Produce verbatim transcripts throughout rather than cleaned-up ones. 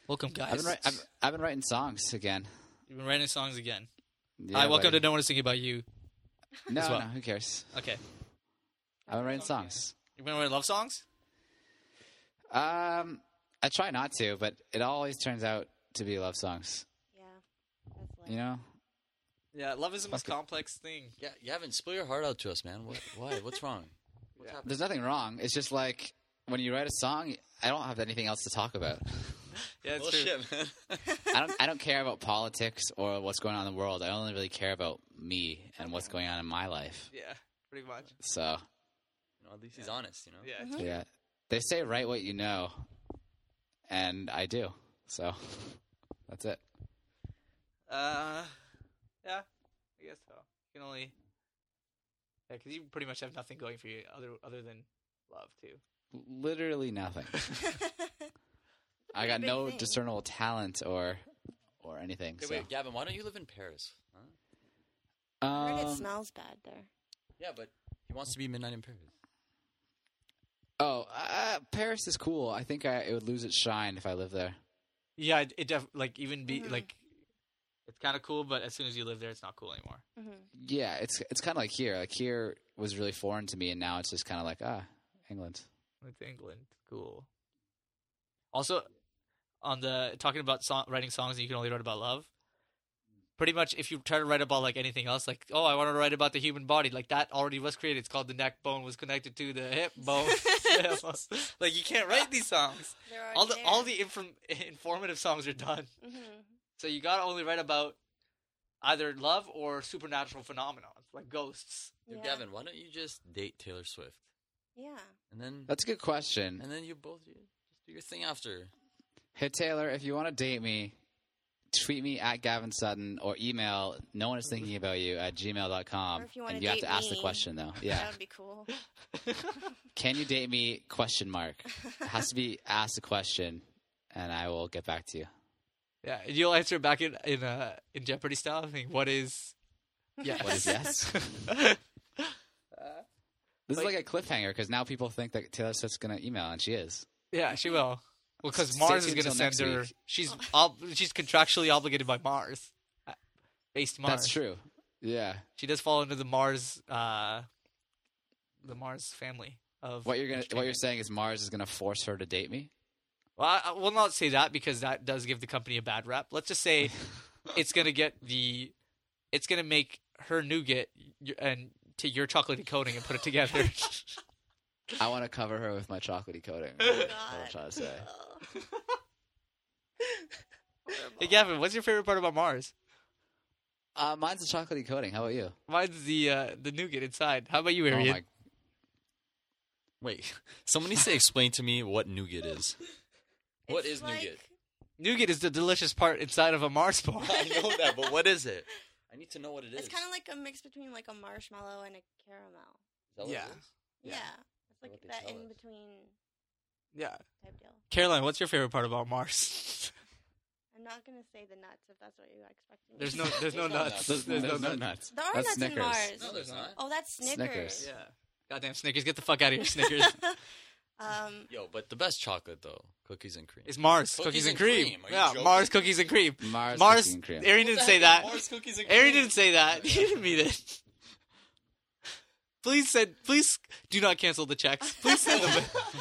Welcome, guys. I've been, write, I've, I've been writing songs again. You've been writing songs again. Yeah, Hi, welcome buddy. to No One Is Thinking About You. No, as well. no, who cares? Okay. I've been writing songs. You've been writing love songs? Um, I try not to, but it always turns out to be love songs. Yeah. That's like, You know? Yeah, love is the most Fuck it. complex thing. Yeah, you haven't spill your heart out to us, man. What, why? What's wrong? What's happening? There's nothing wrong. It's just like when you write a song, I don't have anything else to talk about. Yeah, it's true. Bullshit, man. I don't. I don't care about politics or what's going on in the world. I only really care about me and what's going on in my life. Yeah, pretty much. So, You know, at least he's honest, you know? Yeah. Mhm. yeah, they say write what you know, and I do. So, that's it. Uh, yeah, I guess so. You can only, yeah, because you pretty much have nothing going for you other other than love too. Literally nothing. I got Big no thing. discernible talent or or anything. Okay, So. wait, Gavin, why don't you live in Paris? Huh? I heard it Um, smells bad there. Yeah, but he wants to be Midnight in Paris. oh, uh, Paris is cool. I think I, it would lose its shine if I lived there. Yeah, it, it def like even be Mhm. like, it's kind of cool, but as soon as you live there, it's not cool anymore. Mm-hmm. Yeah, it's it's kind of like here. Like here was really foreign to me, and now it's just kind of like ah, England. It's England, cool. Also, on the talking about song, writing songs, and you can only write about love. Pretty much, if you try to write about like anything else, like oh, I want to write about the human body, like that already was created. It's called the neck bone was connected to the hip bone. Like you can't write these songs. They're already All the there. all the inform- informative songs are done. Mm-hmm. So you gotta only write about either love or supernatural phenomena, like ghosts. Yo, Yeah. Gavin, why don't you just date Taylor Swift? Yeah. And then That's a good question. and then you both just do your thing after. Hey Taylor, if you want to date me, tweet me at Gavin Sutton or email no one is thinking about you at gmail dot com. Or if you wanna and you have date to ask the me. question though. Yeah. That would be cool. Can you date me? Question mark. It has to be asked a question, and I will get back to you. Yeah, and you'll answer back in in uh, in Jeopardy style. I think what is yes. What is yes? This Like- is like a cliffhanger because now people think that Taylor Swift's gonna email, and she is. Yeah, she will. Well, because Stay Mars is tuned going to till send next her. week. She's ob- she's contractually obligated by Mars, uh, based Mars. That's true. Yeah. She does fall into the Mars, uh, the Mars family of. What you're gonna, what you're entertainment. saying is Mars is gonna force her to date me. Well, I, I will not say that because that does give the company a bad rep. Let's just say it's going to get the, it's going to make her nougat y- and to your chocolatey coating and put it together. I want to cover her with my chocolatey coating. Oh, That's what God. I'm trying to say. Hey Gavin, what's your favorite part about Mars? Uh, mine's the chocolatey coating. How about you? Mine's the uh, the nougat inside. How about you, Oh Arian? my! Wait, someone needs to explain to me what nougat is. What It's is like, nougat? Nougat is the delicious part inside of a Mars bar. I know that, but what is it? I need to know what it is. It's kind of like a mix between like a marshmallow and a caramel. Is that what Yeah. it is? Yeah. Yeah. It's like What they that tell in us. between Yeah. type deal. Caroline, what's your favorite part about Mars? I'm not gonna say the nuts if that's what you're expecting. There's no, there's no There's no nuts. nuts. There's, There's no there's no nuts. nuts. There are That's nuts Snickers. in Mars. No, there's not. Oh, that's Snickers. Snickers. Yeah. Goddamn Snickers, get the fuck out of here, Snickers. um, Yo, but the best chocolate though, cookies and cream. It's Mars, Cookies cookies, and and cream. cream. Are you Yeah, joking? Mars, cookies and cream. Mars, Mars, cookies and cream. Arian didn't say that. Mars cookies and Arian cream. didn't say that. He didn't mean it. Please send, please do not cancel the checks. Please send them.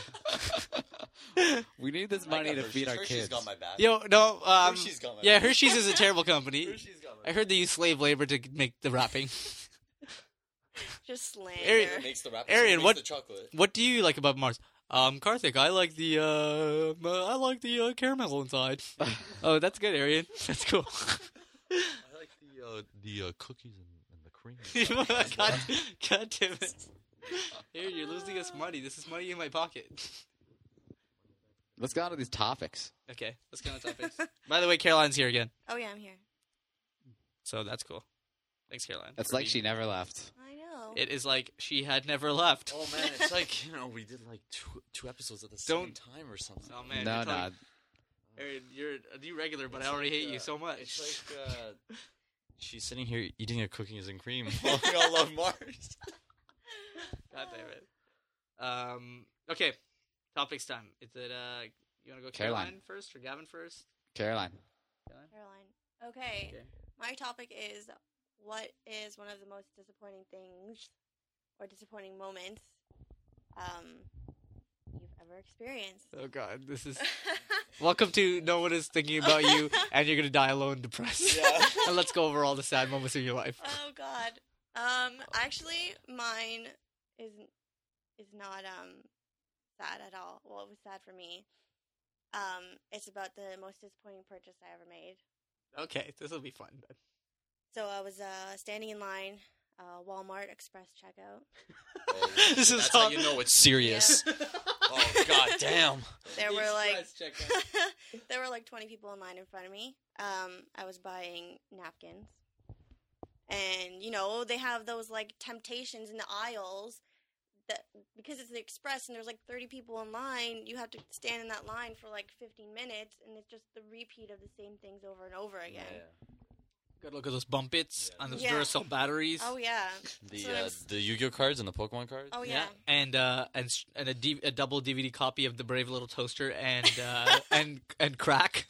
We need this I money got to Hershey's. feed our Hershey's kids. got my back. Yo, no, um, Hershey's got my yeah, back. Hershey's is a terrible company. Hershey's got my I heard they use slave labor to make the wrapping. just slander. Arian- It makes the wrapper. Arian, makes what- the chocolate? What do you like about Mars? Um, Karthik, I like the uh, uh, I like the uh, caramel inside. Oh, that's good, Arian. That's cool. I like the uh, the uh, cookies and, and the cream. God, God damn it! Here, you're losing us money. This is money in my pocket. Let's go on to these topics. Okay, let's get on topics. By the way, Caroline's here again, Oh yeah, I'm here. so that's cool. Thanks, Caroline. It's for like being- she never left. I know. It is like she had never left. Oh man, it's like you know we did like two two episodes at the Don't- same time or something. Oh man, no, you're no. telling- Aaron, you're a new regular, but It's I already like, hate you uh, so much. It's like uh, she's sitting here eating her cookies and cream while we all love Mars. God damn it. Um. Okay. Topics time. Is it uh You want to go Caroline. Caroline first or Gavin first? Caroline. Caroline. Okay. Okay. My topic is what is one of the most disappointing things or disappointing moments um, you've ever experienced? Oh God, this is. Welcome to No One Is Thinking About You, and you're gonna die alone, depressed. Yeah. And let's go over all the sad moments of your life. Oh God. Um, actually, mine is is not um sad at all. Well, it was sad for me. Um, it's about the most disappointing purchase I ever made. Okay, this will be fun. Then. So I was uh standing in line, uh, Walmart Express checkout. This is That's all- how you know it's serious. Oh God damn! There The were like Express checkout. there were like twenty people in line in front of me. Um, I was buying napkins. And, you know, they have those, like, temptations in the aisles that because it's the Express and there's, like, thirty people in line, you have to stand in that line for, like, fifteen minutes, and it's just the repeat of the same things over and over again. Good look at those bump its Yeah. on those Yeah. Duracell batteries. Oh, yeah. The So I uh, was- the Yu-Gi-Oh cards and the Pokemon cards. Oh, yeah. and uh, and s- and a, D- a double D V D copy of the Brave Little Toaster and uh, and and Crack.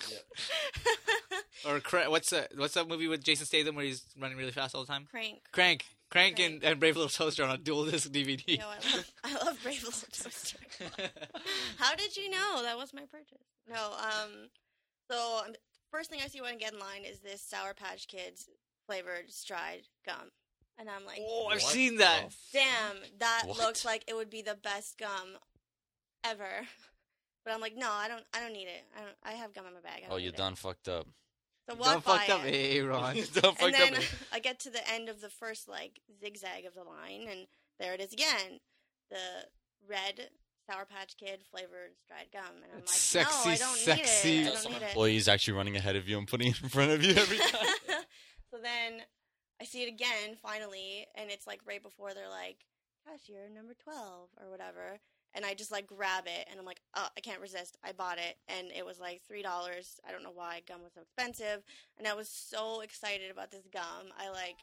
Or cra- what's that? What's that movie with Jason Statham where he's running really fast all the time? Crank. Crank, Crank, Crank. And, and Brave Little Toaster on a dual disc D V D. You know, I love, I love Brave Little Toaster. How did you know that was my purchase? No, um, so um, first thing I see when I get in line is this Sour Patch Kids flavored Stride gum. And I'm like, Oh, I've What seen that. the damn, that What? looks like it would be the best gum ever. But I'm like, no, I don't I don't need it. I don't I have gum in my bag. I don't Oh, you need done fucked up. It. So Don't walk by fucked up, it. hey Ron. You done And fucked then up. I get to the end of the first like zigzag of the line, and there it is again, the red Sour Patch Kid flavored Stride gum, and I'm like, Sexy, no, I don't sexy. need it. I Got don't some need it. employees actually running ahead of you and putting it in front of you every time. So then I see it again finally, and it's like right before they're like cashier number twelve or whatever. And I just like grab it, and I'm like, oh, I can't resist. I bought it, and it was like three dollars. I don't know why gum was so expensive, and I was so excited about this gum. I like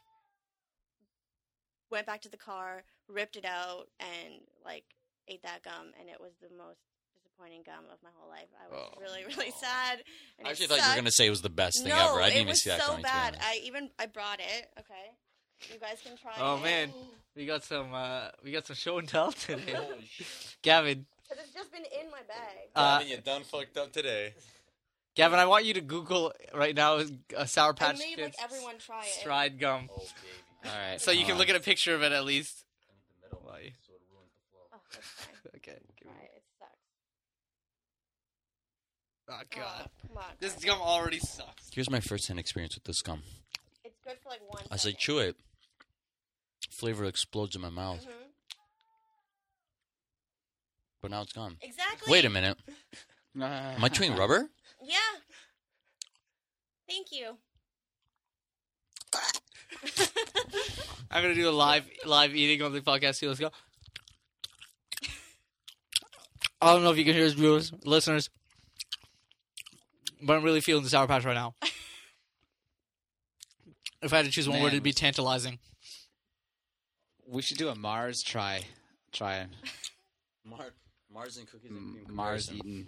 went back to the car, ripped it out, and like ate that gum, and it was the most disappointing gum of my whole life. I was Oh, really, really no. sad. And I actually it thought you were sucked. gonna say it was the best thing no, ever. I didn't it even was see that so coming. to be bad. honest. I even I brought it. Okay, you guys can try. Oh it. man, we got some uh, we got some show and tell today. Holy shit. Gavin, Because it's just been in my bag. uh, Gavin, you done fucked up today. Gavin, I want you to Google right now a Sour I Patch made Kids like everyone try it. Stride gum, Oh baby. All right. so you hold can on. look at a picture of it at least. Why? Oh, that's fine. Okay. give me- Try it. It sucks. Oh Oh, god, come on. this guys. gum already sucks. Here's my first-hand experience with this gum. It's good for like one. As I second. chew it, flavor explodes in my mouth. Mhm. But now it's gone. Exactly. Wait a minute. Ah. Am I chewing rubber? Yeah. Thank you. I'm gonna do a live live eating on the podcast too. Let's go. I don't know if you can hear this, viewers, listeners, but I'm really feeling the Sour Patch right now. If I had to choose one Man, word, it'd be was- tantalizing. We should do a Mars try. Try Mar- Mars and cookies M- Mars eating.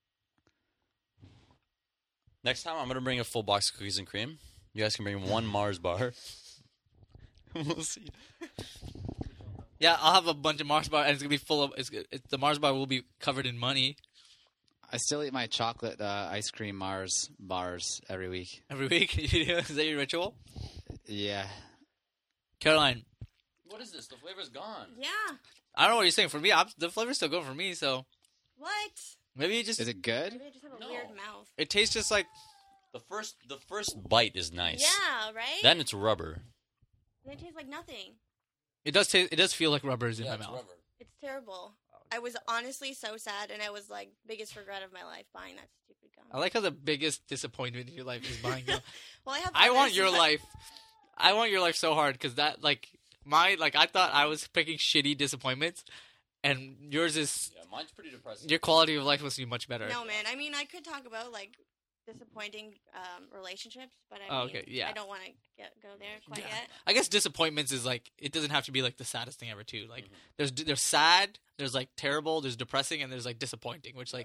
Next time, I'm gonna bring a full box of cookies and cream. You guys can bring one Mars bar. We'll see. Yeah, I'll have a bunch of Mars bar, and it's gonna be full of. It's, it's the Mars bar will be covered in money I still eat my chocolate uh, ice cream Mars bars every week. every week. Is that your ritual, Yeah. Caroline? What is this? The flavor's gone. Yeah. I don't know what you're saying. For me, I'm, the flavor's still good for me. So What? maybe it just Is it good? Maybe I just have a No. weird mouth. it tastes just like. The first, the first bite is nice. Yeah. Right. Then it's rubber. And it tastes like nothing. It does taste. It does feel like rubbers in my mouth. It's terrible. I was honestly so sad, and I was like, biggest regret of my life buying that stupid gum. I like how the biggest disappointment in your life is buying gum. Well, I have. I want others, your but- life. I want your life so hard because that like my like I thought I was picking shitty disappointments, and yours is Yeah, mine's pretty depressing. your quality of life must be much better. No, man. I mean, I could talk about like disappointing um, relationships, but I Oh, mean, okay, yeah. I don't want to get go there quite Yeah. yet. I guess disappointments is like it doesn't have to be like the saddest thing ever too. Like Mhm. there's there's sad, there's like terrible, there's depressing, and there's like disappointing, which like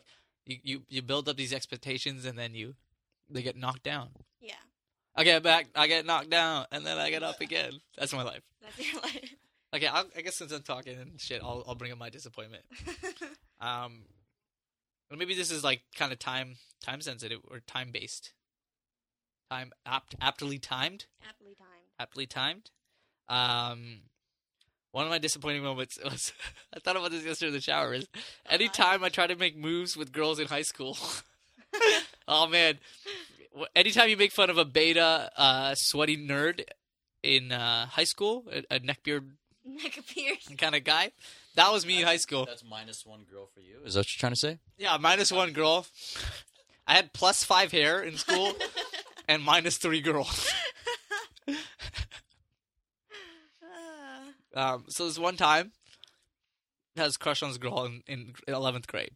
You you you build up these expectations, and then you they get knocked down. Yeah, I get back, I get knocked down, and then I get up again. That's my life. that's your life. Okay, I'll, I guess since I'm talking and shit, I'll I'll bring up my disappointment. Um, or maybe this is like kind of time time sensitive or time based. Time apt aptly timed. Happily timed. Aptly timed. Um, one of my disappointing moments was I thought about this yesterday in the shower. Is anytime I try to make moves with girls in high school. Oh man! Anytime you make fun of a beta, uh, sweaty nerd in uh, high school, a, a neckbeard Neck appears. kind of guy, that was me in high school. That's minus one girl for you. Is that what you're trying to say? Yeah, minus one girl. I had plus five hair in school, and minus three girls. Um, so this one time, I had this crush on this girl in, in eleventh grade.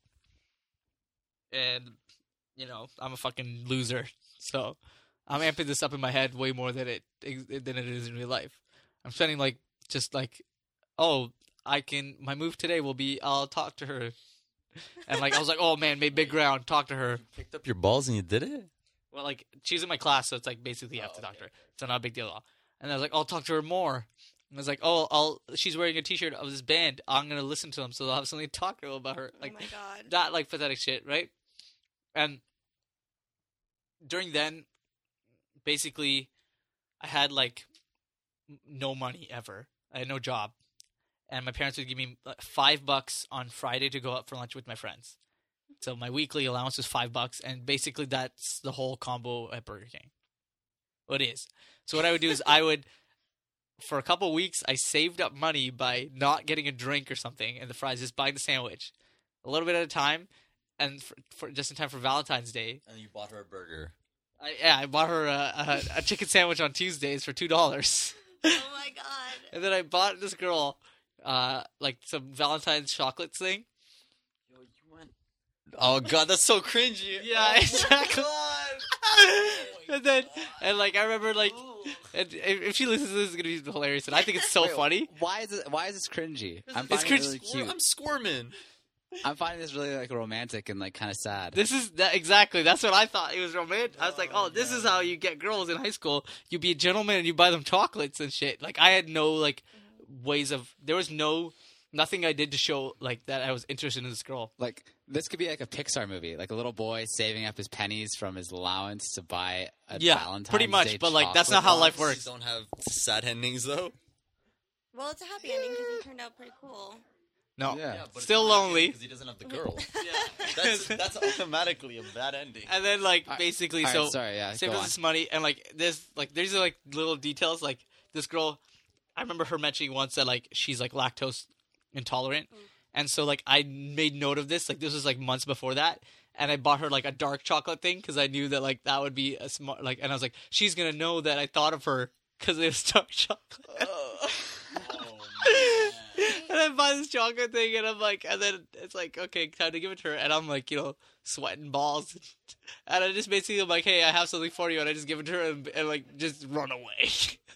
And, you know, I'm a fucking loser. So I'm amping this up in my head way more than it than it is in real life. I'm spending, like, just like, oh, I can, my move today will be, I'll talk to her. And, like, I was like, oh, man, made big ground, talk to her. Picked up your balls and you did it? Well, like, she's in my class, so it's, like, basically you have Oh, to talk okay. to her. It's not a big deal at all. And I was like, oh, I'll talk to her more. And I was like, oh, I'll. She's wearing a T-shirt of this band. I'm gonna listen to them, so I'll have something to talk to her about her. Like oh my god. that, like pathetic shit, right? And during then, basically, I had like n- no money ever. I had no job, and my parents would give me like, five bucks on Friday to go out for lunch with my friends. So my weekly allowance was five bucks, and basically that's the whole combo at Burger King. What it is. So what I would do is I would. For a couple weeks, I saved up money by not getting a drink or something, and the fries, just buying the sandwich, a little bit at a time, and for, for just in time for Valentine's Day. And you bought her a burger. I, yeah, I bought her a, a, a chicken sandwich on Tuesdays for two dollars, Oh my god. and then I bought this girl, uh, like some Valentine's chocolates thing. Yo, you went. Oh god, that's so cringy. Yeah, Oh, exactly. God. And then, and like I remember, like, and if if she listens to this, it's gonna be hilarious, and I think it's so Wait, funny. Why is it? Why is this cringy? I'm It's finding cringe- it really cute. I'm squirming. I'm finding this really like romantic and like kind of sad. This is that exactly. That's what I thought. It was romantic. I was like, oh, this is how you get girls in high school. You be a gentleman and you buy them chocolates and shit. Like I had no like ways of. There was no nothing I did to show like that I was interested in this girl. Like this could be like a Pixar movie, like a little boy saving up his pennies from his allowance to buy a Yeah, Valentine's pretty much, Day but, like, that's chocolate not how box. life works. You don't have sad endings though. Well, it's a happy ending because he turned out pretty cool. No, Yeah. still lonely. because he doesn't have the girl. that's that's automatically a bad ending. And then like Alright, basically, alright, so sorry, yeah, save go us on. this money and like there's like these are like little details. Like this girl, I remember her mentioning once that like she's like lactose intolerant, and so like I made note of this. Like this was like months before that, and I bought her like a dark chocolate thing because I knew that like that would be a smart like. And I was like, she's gonna know that I thought of her because it was dark chocolate. And I buy this chocolate thing, and I'm like, and then it's like, okay, time to give it to her, and I'm like, you know, sweating balls, and I just basically am like, hey, I have something for you, and I just give it to her, and, and like, just run away.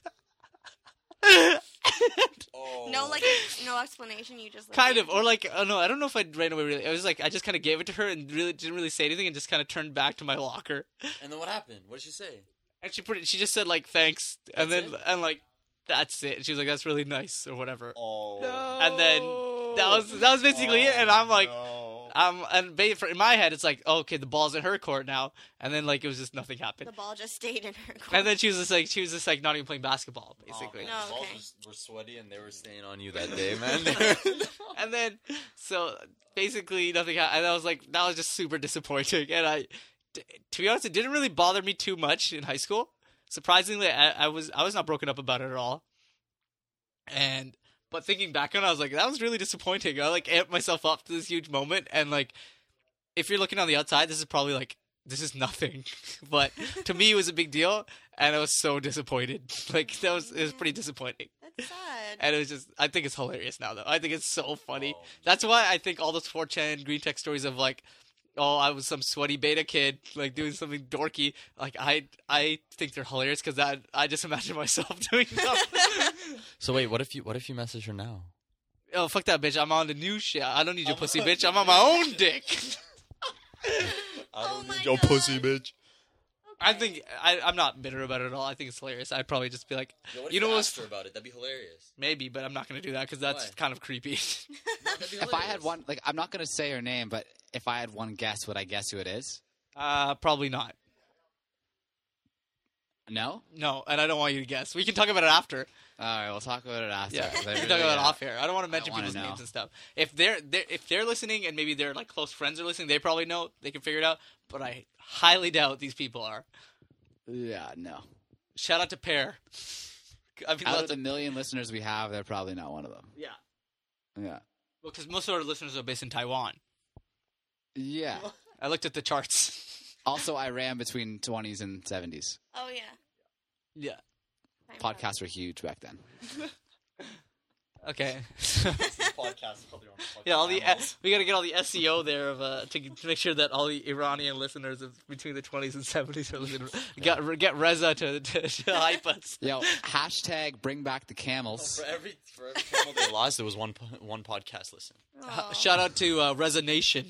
Oh. No, like no explanation. You just like, Kind of, or like, oh no, I don't know if I ran away really. I was like, I just kind of gave it to her, and really didn't really say anything, and just kind of turned back to my locker, And then what happened? What did she say? and she pretty, she just said like thanks, and then That's it? and like that's it. She was like, that's really nice or whatever. Oh. And then that was that was basically it, and I'm like. No. Um, and ba- for, in my head, it's like, oh, okay, the ball's in her court now, and then like it was just nothing happened, the ball just stayed in her. Court. and then she was just like, she was just like not even playing basketball, basically, Oh, man, Oh, the balls okay. was- were sweaty and they were staying on you that day, man. and then so basically nothing happened, and I was like, that was just super disappointing, and I, t- to be honest, it didn't really bother me too much in high school. Surprisingly, I, I was I was not broken up about it at all, and. But thinking back on it, I was like, that was really disappointing. I like amped myself up to this huge moment, and like, if you're looking on the outside, this is probably like, this is nothing. But to me, it was a big deal, and I was so disappointed. Like that was it was pretty disappointing, That's sad. and it was just. I think it's hilarious now, though. I think it's so funny. Oh. That's why I think all those four chan green tech stories of like, oh, I was some sweaty beta kid, like doing something dorky. Like I, I think they're hilarious because I, I just imagine myself doing them. So wait, what if you what if you message her now? Oh, fuck that bitch. I'm on the new shit. I don't need your pussy, bitch. I'm on my own dick. I Oh don't my need your pussy, God. bitch. I think I, I'm not bitter about it at all. I think it's hilarious. I'd probably just be like, Yo, what you if know you what's asked her about it? That'd be hilarious. maybe, but I'm not going to do that because that's Why? kind of creepy. No, that'd be If I had hilarious. one, like, I'm not gonna say her name, but if I had one guess, would I guess who it is? uh, probably not. No. No, and I don't want you to guess. We can talk about it after. All right, we'll talk about it after. Yeah, 'cause I we can really, talk about it uh, off air. I don't want to mention wanna people's know. names and stuff. If they're, they're if they're listening and maybe their like close friends are listening, they probably know. They can figure it out. But I highly doubt these people are. Yeah, no. Shout out to Pear. I mean, Out lots of the of- million listeners we have, they're probably not one of them. yeah. Yeah. Well, because most of our listeners are based in Taiwan. Yeah. I looked at the charts. Also, I ran between twenties and seventies. Oh yeah. Yeah. Time Podcasts were huge back then. Okay. Podcast. Yeah, all the we gotta get all the S E O there of uh, to, to make sure that all the Iranian listeners of between the twenties and seventies are listening. Get get Reza to, to, to hype us. Yo, hashtag bring back the camels. For every for every camel they lost, there was one po- one podcast listen. Aw. Shout out to uh, Reza Nation.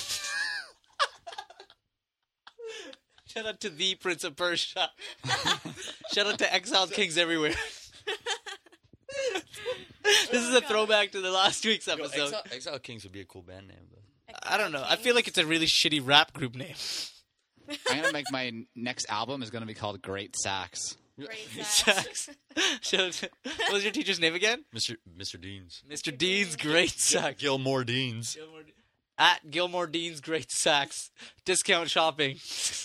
Shout out to the Prince of Persia. Shout out to Exiled Kings everywhere. This is a throwback to the last week's Yo, episode. Exile, Exile Kings would be a cool band name, though. I don't know. I feel like it's a really shitty rap group name. I'm gonna make my next album is gonna be called Great Sax. Great Sax. Shout out to- what was your teacher's name again? Mister Mister Deans. Mister Dean's Great Sax. Gilmore Deans. Gilmore, at Gilmore Dean's Great Sax. Discount shopping.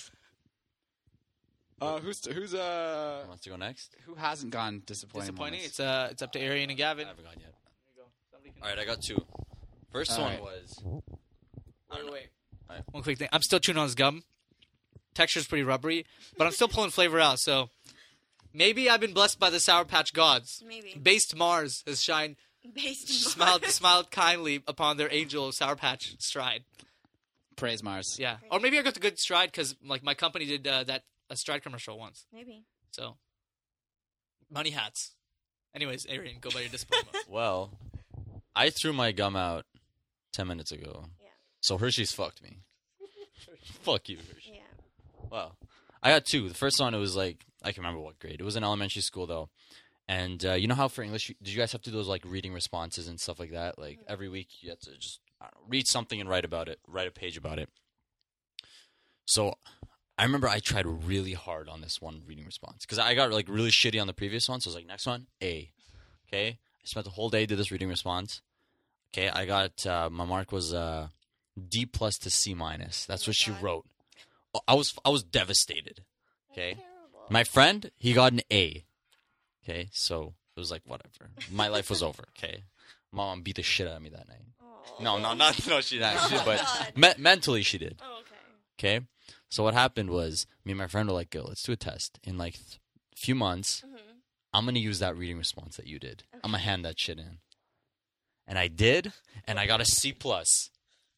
Uh, who's who's uh Wants to go next? who hasn't gone disappointing? Disappointing. moments? It's uh, it's up to Arian and I Gavin. haven't gone yet. All right, I got two. First All one right. was Wait, wait. Alright. One quick thing. I'm still chewing on his gum. Texture's pretty rubbery, but I'm still pulling flavor out. So maybe I've been blessed by the Sour Patch gods. Maybe. Based Mars has shined, Based in smiled, Mars. smiled kindly upon their angel of Sour Patch stride. Praise Mars. Yeah, or maybe I got the good stride because like my company did uh, that a stride commercial once. Maybe. So money hats. Anyways, Arian, go by your disappointment. well, I threw my gum out ten minutes ago. Yeah. So Hershey's fucked me. Fuck you, Hershey. Yeah. Well, I got two. The first one, it was like, I can remember what grade. It was in elementary school, though. And uh, you know how for English, you- did you guys have to do those, like, reading responses and stuff like that? Like, every week you had to just I don't know, read something and write about it, write a page about it. So I remember I tried really hard on this one reading response because I got, like, really shitty on the previous one. So I was like, next one, A. Okay? I spent the whole day, did this reading response. Okay, I got, uh, my mark was uh, D plus to C minus. That's what she God. wrote. I was I was devastated. Okay, Terrible. my friend, he got an A. Okay, so it was like whatever. My life was over. Okay, mom beat the shit out of me that night. Aw. No, no, not no, she didn't. She, Oh, but God. me- mentally she did. Oh, okay. Okay, so what happened was me and my friend were like, "Go, let's do a test." In like a th- few months, Mhm. I'm gonna use that reading response that you did. I'm gonna hand that shit in, and I did, and I got a C plus.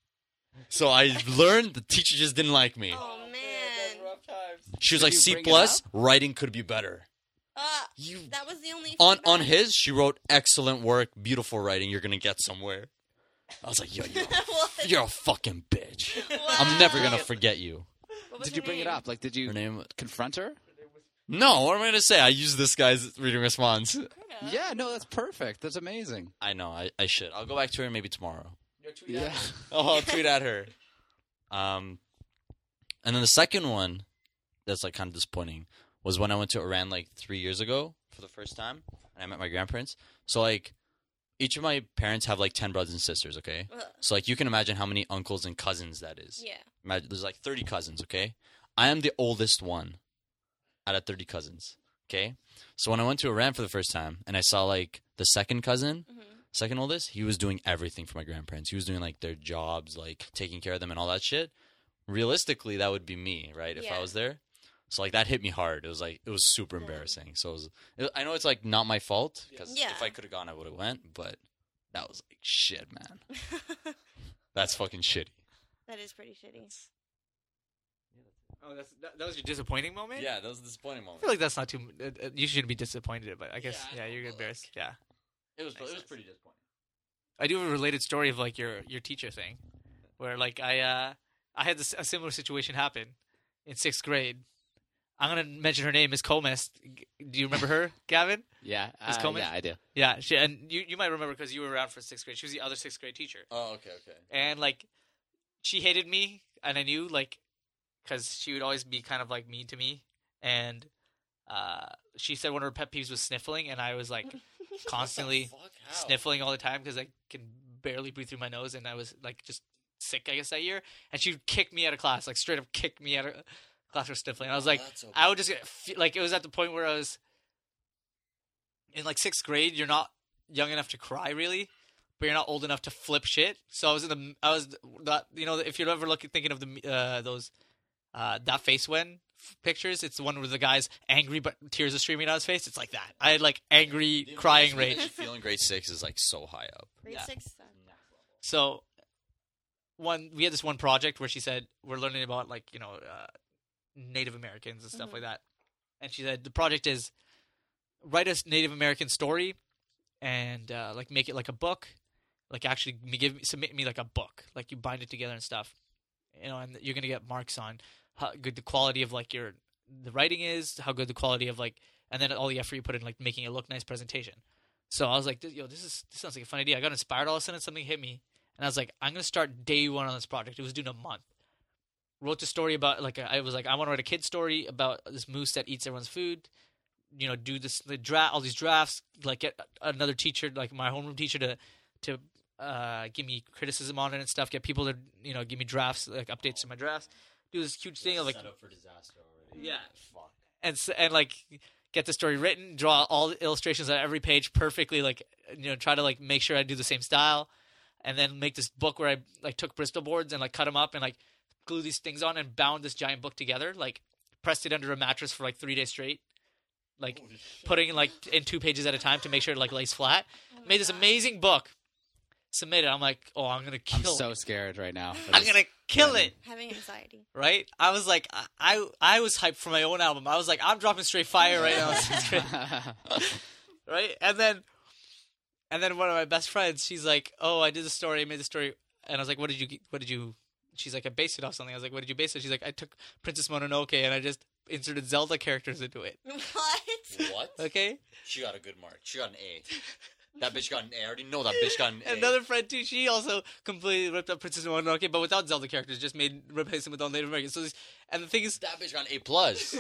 So I learned the teacher just didn't like me. Oh man. She was Did like you C bring it plus. up? Writing could be better. Uh, You that was the only on on feedback? his, she wrote excellent work, beautiful writing. You're gonna get somewhere. I was like, yo, you're, What? you're a fucking bitch. I'm never gonna Wow. forget you. What was Did you her bring it name? up? Like, did you Her name? confront her? No. What am I gonna say? I used this guy's reading response. Yeah, no, that's perfect. That's amazing. I know. I, I should. I'll go back to her maybe tomorrow. Yeah. Oh, I'll tweet at her. Um, and then the second one that's like kind of disappointing was when I went to Iran like three years ago for the first time, and I met my grandparents. So like, each of my parents have like ten brothers and sisters. Okay, Ugh. so like you can imagine how many uncles and cousins that is. Yeah. Imagine there's like thirty cousins. Okay, I am the oldest one out of thirty cousins. Okay, so when I went to Iran for the first time and I saw like the second cousin. Mhm. Second oldest, he was doing everything for my grandparents. He was doing like their jobs, like taking care of them and all that shit. Realistically, that would be me, right? If Yeah. I was there. So like that hit me hard. It was like it was super Yeah. embarrassing. So it was, it, I know it's like not my fault because Yeah. if I could have gone, I would have went. But that was like shit, man. That's fucking shitty. That is pretty shitty. Oh, that's, that, that was your disappointing moment? Yeah, that was a disappointing I moment. feel like that's not too. Uh, uh, you shouldn't be disappointed, but I guess Yeah, yeah, I know, you're but, embarrassed. Yeah, It was Makes it was sense. pretty disappointing. I do have a related story of like your your teacher thing, where like I uh I had this, a similar situation happen in sixth grade. I'm gonna mention her name, Miss Comas. Do you remember her, Gavin? Yeah, Miss uh, Coleman? yeah, I do. Yeah, she, and you you might remember because you were around for sixth grade. She was the other sixth grade teacher, Oh, okay, okay. and like she hated me, and I knew like because she would always be kind of like mean to me, and uh, she said one of her pet peeves was sniffling, and I was like constantly Fuck, how? sniffling all the time because I can barely breathe through my nose, and I was like just sick, I guess, that year. And she would kick me out of class, like straight up kick me out of class for sniffling. And I was Oh, like, that's okay. I would just get, fe- like, it was at the point where I was in like sixth grade. You're not young enough to cry, really, but you're not old enough to flip shit. So I was in the, I was that, you know, if you're ever looking thinking of the uh, those uh, that face when pictures, it's the one where the guy's angry but tears are streaming out his face. It's like that. I had like angry The crying embarrassment rage. that you feel in grade six is like so high up. Grade Yeah. six. uh, So one we had this one project where she said we're learning about like you know uh, Native Americans and stuff Mhm. like that, and she said the project is write a Native American story and uh, like make it like a book, like actually me- give me submit me like a book, like you bind it together and stuff, you know, and you're gonna get marks on how good the quality of like your the writing is, how good the quality of like, and then all the effort you put in like making it look nice presentation. So I was like, yo, this is this sounds like a fun idea. I got inspired all of a sudden, something hit me. And I was like, I'm gonna start day one on this project. It was due in a month. Wrote the story about like I was like I want to write a kid story about this moose that eats everyone's food. You know, do this the draft, all these drafts. Like get another teacher, like my homeroom teacher, to to uh, give me criticism on it and stuff. Get people to you know give me drafts, like updates to my drafts. Do this huge thing of like Set up for disaster already. yeah, Fuck. and s- and like get the story written, draw all the illustrations on every page perfectly. Like you know, try to like make sure I do the same style. And then make this book where I like took Bristol boards and like cut them up and like glue these things on and bound this giant book together. Like pressed it under a mattress for like three days straight. Like Holy shit. putting like in two pages at a time to make sure it like lays flat. Oh my Made this God. amazing book. Submitted. I'm like, oh, I'm gonna I'm kill. so scared right now. for I'm this. gonna kill Yeah. it. Having anxiety. Right? I was like, I, I I was hyped for my own album. I was like, I'm dropping straight fire right now. in sixth grade. Right? And then and then one of my best friends, she's like, "Oh, I did the story, I made the story." And I was like, "What did you what did you?" She's like, "I based it off something." I was like, "What did you base it?" She's like, "I took Princess Mononoke and I just inserted Zelda characters into it." What? What? Okay? She got a good mark. She got an A. That bitch got an A. I already know that bitch got an A. And another friend too, she also completely ripped up Princess Mononoke, but without Zelda characters, just made replace them with all Native Americans. So this, and the thing is, That bitch got an A plus.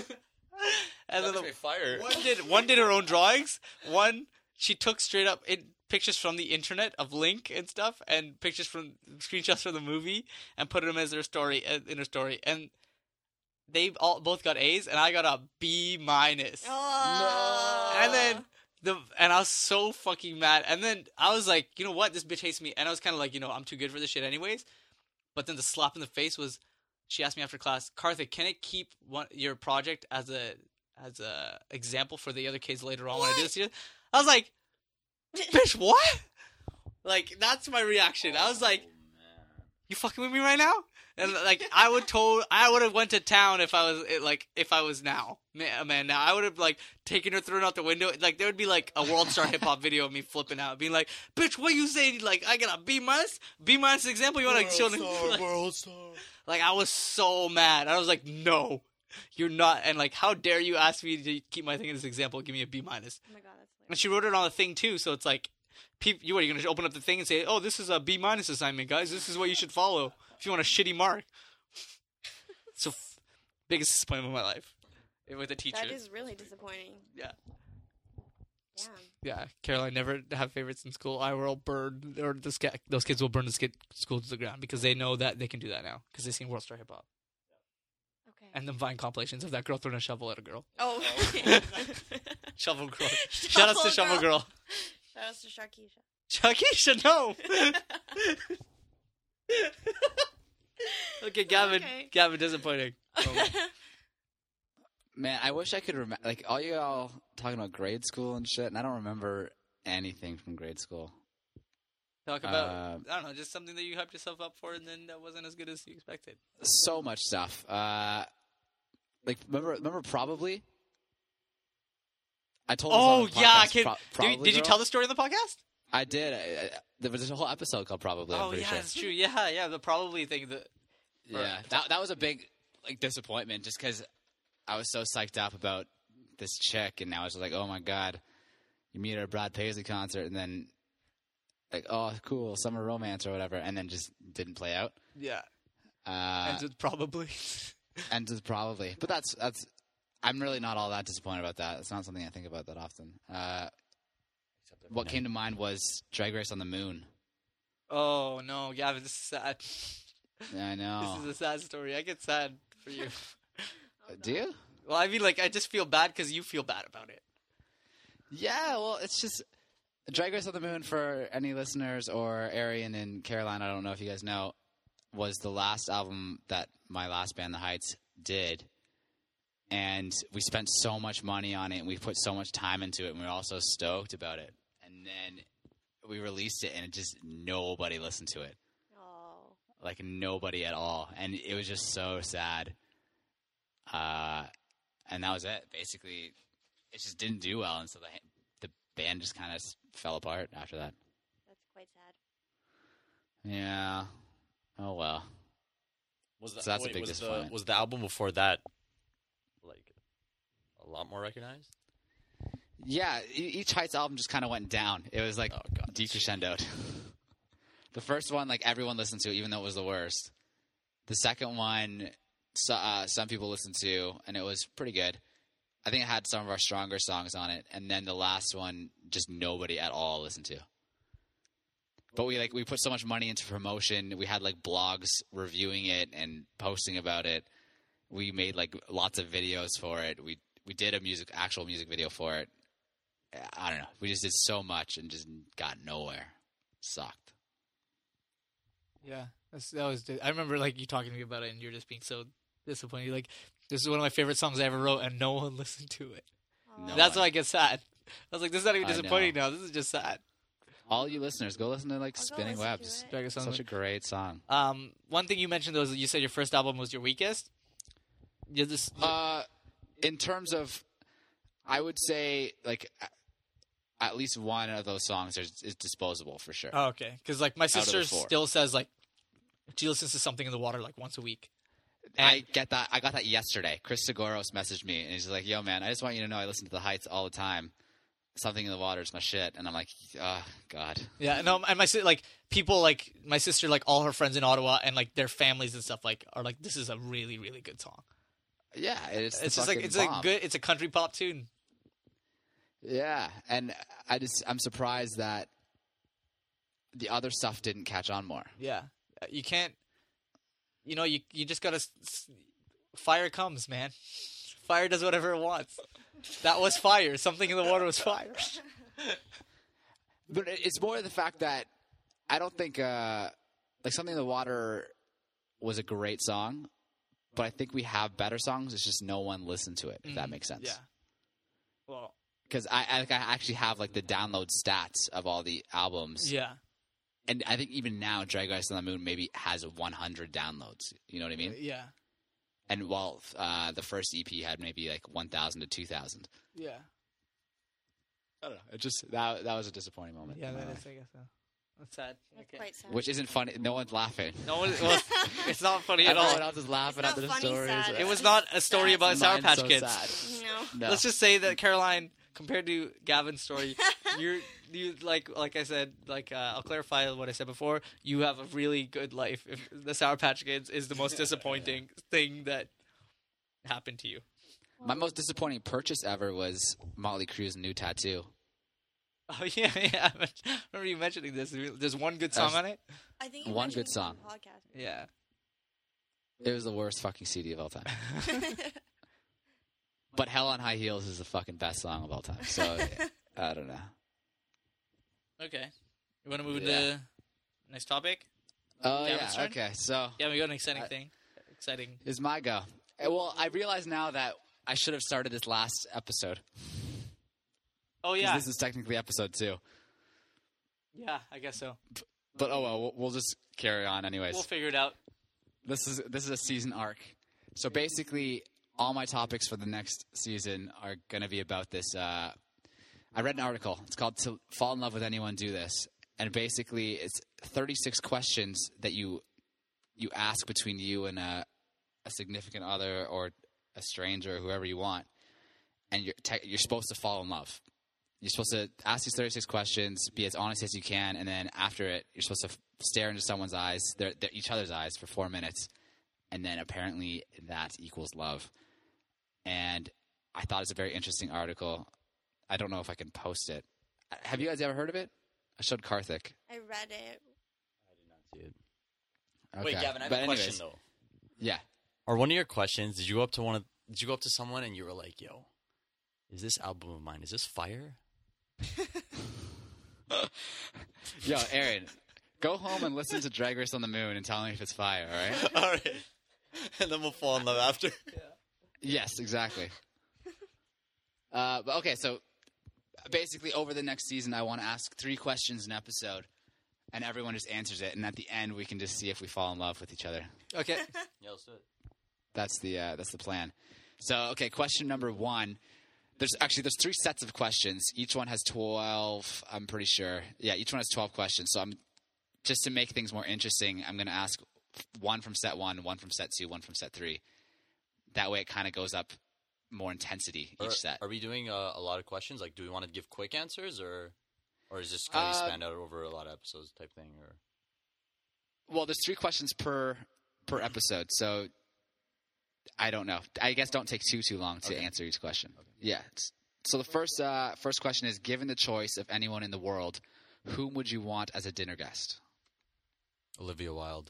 and then That bitch the, made fire. one did one did her own drawings. One she took straight up in pictures from the internet of Link and stuff, and pictures from screenshots from the movie, and put them as their story uh, in her story. And they all both got A's, and I got a B minus. Oh. And then the and I was so fucking mad. And then I was like, you know what? This bitch hates me. And I was kind of like, you know, I'm too good for this shit anyways. But then the slap in the face was, she asked me after class, Karthik, can I keep one, your project as a as a example for the other kids later on when I do this? To you? I was like, bitch, what? Like that's my reaction. I was like, Oh, man. you fucking with me right now? And like I would told I would have went to town if I was it, like if I was now man, man now I would have like taken her thrown out the window. Like there would be like a World Star Hip Hop video of me flipping out, being like, "Bitch, what you say? Like I got a B minus, B minus example. You want to show me?" Like, World Star. like I was so mad. I was like, "No, you're not." And like, how dare you ask me to keep my thing as an example? Give me a B minus. Oh my God, that's And she wrote it on the thing too, so it's like, peop you what are you gonna open up the thing and say, "Oh, this is a B minus assignment, guys. This is what you should follow if you want a shitty mark." So, f- biggest disappointment of my life with a teacher. That is really disappointing. Yeah. Yeah. Yeah, Caroline never have favorites in school. I will burn, or this guy, those kids will burn this kid, school to the ground because they know that they can do that now because they've seen World Star Hip Hop Okay. and the Vine compilations of that girl throwing a shovel at a girl. Oh. Shovel girl. Shout outs to Shovel Girl. Shout outs to Sharkeisha. Chuckisha, no. Okay, Gavin. Okay. Gavin, disappointing. Man, I wish I could remember. Like all you all talking about grade school and shit, and I don't remember anything from grade school. Talk about, Uh, I don't know, just something that you hyped yourself up for and then that wasn't as good as you expected. So much stuff. Uh, like remember, remember probably. I told. Oh, this on the yeah. I podcast, can, Pro- did, Probably did you Girl. tell the story on the podcast? I did. I, I, there was a whole episode called Probably. I'm Oh, pretty yeah, sure. that's true. Yeah, yeah, the probably thing. The, Yeah, that that was a big like disappointment just because I was so psyched up about this chick, and I was like, oh my god, you meet her at a Brad Paisley concert, and then like, oh cool, summer romance or whatever, and then just didn't play out. Yeah. Uh, And probably. and just probably, but that's that's. I'm really not all that disappointed about that. It's not something I think about that often. Uh, what came to mind was Drag Race on the Moon. Oh no, Gavin, this is sad. Yeah, I know. This is a sad story. I get sad for you. Do you? Well, I mean, like, I just feel bad because you feel bad about it. Yeah, well, it's just Drag Race on the Moon for any listeners or Arian and Caroline. I don't know if you guys know, was the last album that my last band, The Heights, did. And we spent so much money on it, and we put so much time into it, and we were all so stoked about it. And then we released it, and it just nobody listened to it. Oh. Like, nobody at all. And it was just so sad. Uh, and that was it. Basically, it just didn't do well, and so the, the band just kind of fell apart after that. That's quite sad. Yeah. Oh, well. Was that, So that's a wait, big was disappointment. The, was the album before that like a lot more recognized? Yeah, e- each Heights album just kind of went down. It was like Oh, God. decrescendoed. The first one, like, everyone listened to, even though it was the worst. The second one, so, uh, some people listened to, and it was pretty good. I think it had some of our stronger songs on it. And then the last one, just nobody at all listened to. But we like we put so much money into promotion. We had like blogs reviewing it and posting about it. We made like lots of videos for it. We we did a music actual music video for it. I don't know. We just did so much and just got nowhere. Sucked. Yeah, that's, that was. I remember like you talking to me about it, and you're just being so disappointed. You're like, this is one of my favorite songs I ever wrote, and no one listened to it. No That's one. why I get sad. I was like, this is not even I disappointing know. now. This is just sad. All you listeners, go listen to like I'll go Spinning listen to Webs. it. Drag Us on Such the- a great song. Um, one thing you mentioned though is that you said your first album was your weakest. You just Uh, in terms of, I would say like a- at least one of those songs is, is disposable for sure. oh, okay, because like my of the sister four. still says like she listens to Something in the Water like once a week. I get that. I got that yesterday. Chris Seguros messaged me, and he's like, "Yo, man, I just want you to know I listen to The Heights all the time. Something in the Water is my shit." And I'm like, "Oh, God." Yeah, no, and my si- like people like my sister, like all her friends in Ottawa and like their families and stuff like are like, this is a really really good song. Yeah, it's, the It's just like fucking it's bomb. a good, it's a country pop tune. Yeah, and I just I'm surprised that the other stuff didn't catch on more. Yeah, you can't, you know, you you just gotta. s- Fire comes, man. Fire does whatever it wants. That was fire. Something in the Water was fire. But it- it's more the fact that I don't think uh, like Something in the Water was a great song, but I think we have better songs. It's just no one listened to it. If that Mhm. makes sense. Yeah. Well, Because I, I, like, I actually have like the download stats of all the albums. yeah. And I think even now, Drag Race on the Moon maybe has one hundred downloads. You know what I mean? Yeah. And while uh, the first E P had maybe like one thousand to two thousand. Yeah. I don't know. It just that that was a disappointing moment. Yeah, in my that life. is, I guess so. That's sad. That's Okay. quite sad. Which isn't funny. No one's laughing. No one, well, it's not funny at all. Everyone else is laughing It's at not the funny, stories. sad. It was not a story Sad. about Sour Mine's Patch so Kids. sad. No. No. Let's just say that Caroline, compared to Gavin's story, you're you like like I said, like uh, I'll clarify what I said before. You have a really good life. If the Sour Patch Kids is the most disappointing thing that happened to you. My most disappointing purchase ever was Motley Crue's new tattoo. Oh yeah, yeah. I remember you mentioning this. There's one good song on it. I think you One mentioned good this on song. the podcast. Yeah. It was the worst fucking C D of all time. But Hell on High Heels is the fucking best song of all time. So I don't know. Okay. You want to move Yeah. into next topic? Oh Gavin's yeah. turn? Okay. So Yeah, we got an exciting I- thing. Exciting. is my go. Uh, Well, I realize now that I should have started this last episode. Oh 'Cause yeah. This is technically episode two. Yeah, I guess so. But oh well, we'll, we'll just carry on anyways. We'll figure it out. This is this is a season arc. So basically, all my topics for the next season are going to be about this. Uh, I read an article. It's called "To Fall in Love with Anyone, Do This," and basically, it's thirty-six questions that you you ask between you and a, a significant other or a stranger or whoever you want, and you're te- you're supposed to fall in love. You're supposed to ask these thirty-six questions, be as honest as you can, and then after it, you're supposed to f- stare into someone's eyes, their, their, each other's eyes, for four minutes, and then apparently that equals love. And I thought it was a very interesting article. I don't know if I can post it. Have you guys ever heard of it? I showed Karthik. I read it. I did not see it. Okay. Wait, Gavin, I have But a anyways, question though. Yeah. Are one of your questions? Did you go up to one of? Did you go up to someone and you were like, "Yo, is this album of mine? Is this fire?" Yo, Aaron, go home and listen to Drag Race on the Moon and tell me if it's fire, all right? All right, and then we'll fall in love after. Yes, exactly. Uh, but okay, so basically over the next season, I want to ask three questions an episode, and everyone just answers it, and at the end, we can just see if we fall in love with each other. Okay. Yeah, let's do it. That's the uh, that's the plan. So, okay, question number one. There's actually there's three sets of questions. Each one has twelve. I'm pretty sure. Yeah, each one has twelve questions. So I'm just to make things more interesting. I'm going to ask one from set one, one from set two, one from set three. That way, it kind of goes up more intensity each Are, set. are we doing uh, a lot of questions? Like, do we want to give quick answers, or or is this kind of Uh, spanned out over a lot of episodes type thing? Or Well, there's three questions per per episode, so I don't know. I guess don't take too too long to Okay. answer each question. Yeah. It's- So the first uh, first question is: given the choice of anyone in the world, whom would you want as a dinner guest? Olivia Wilde?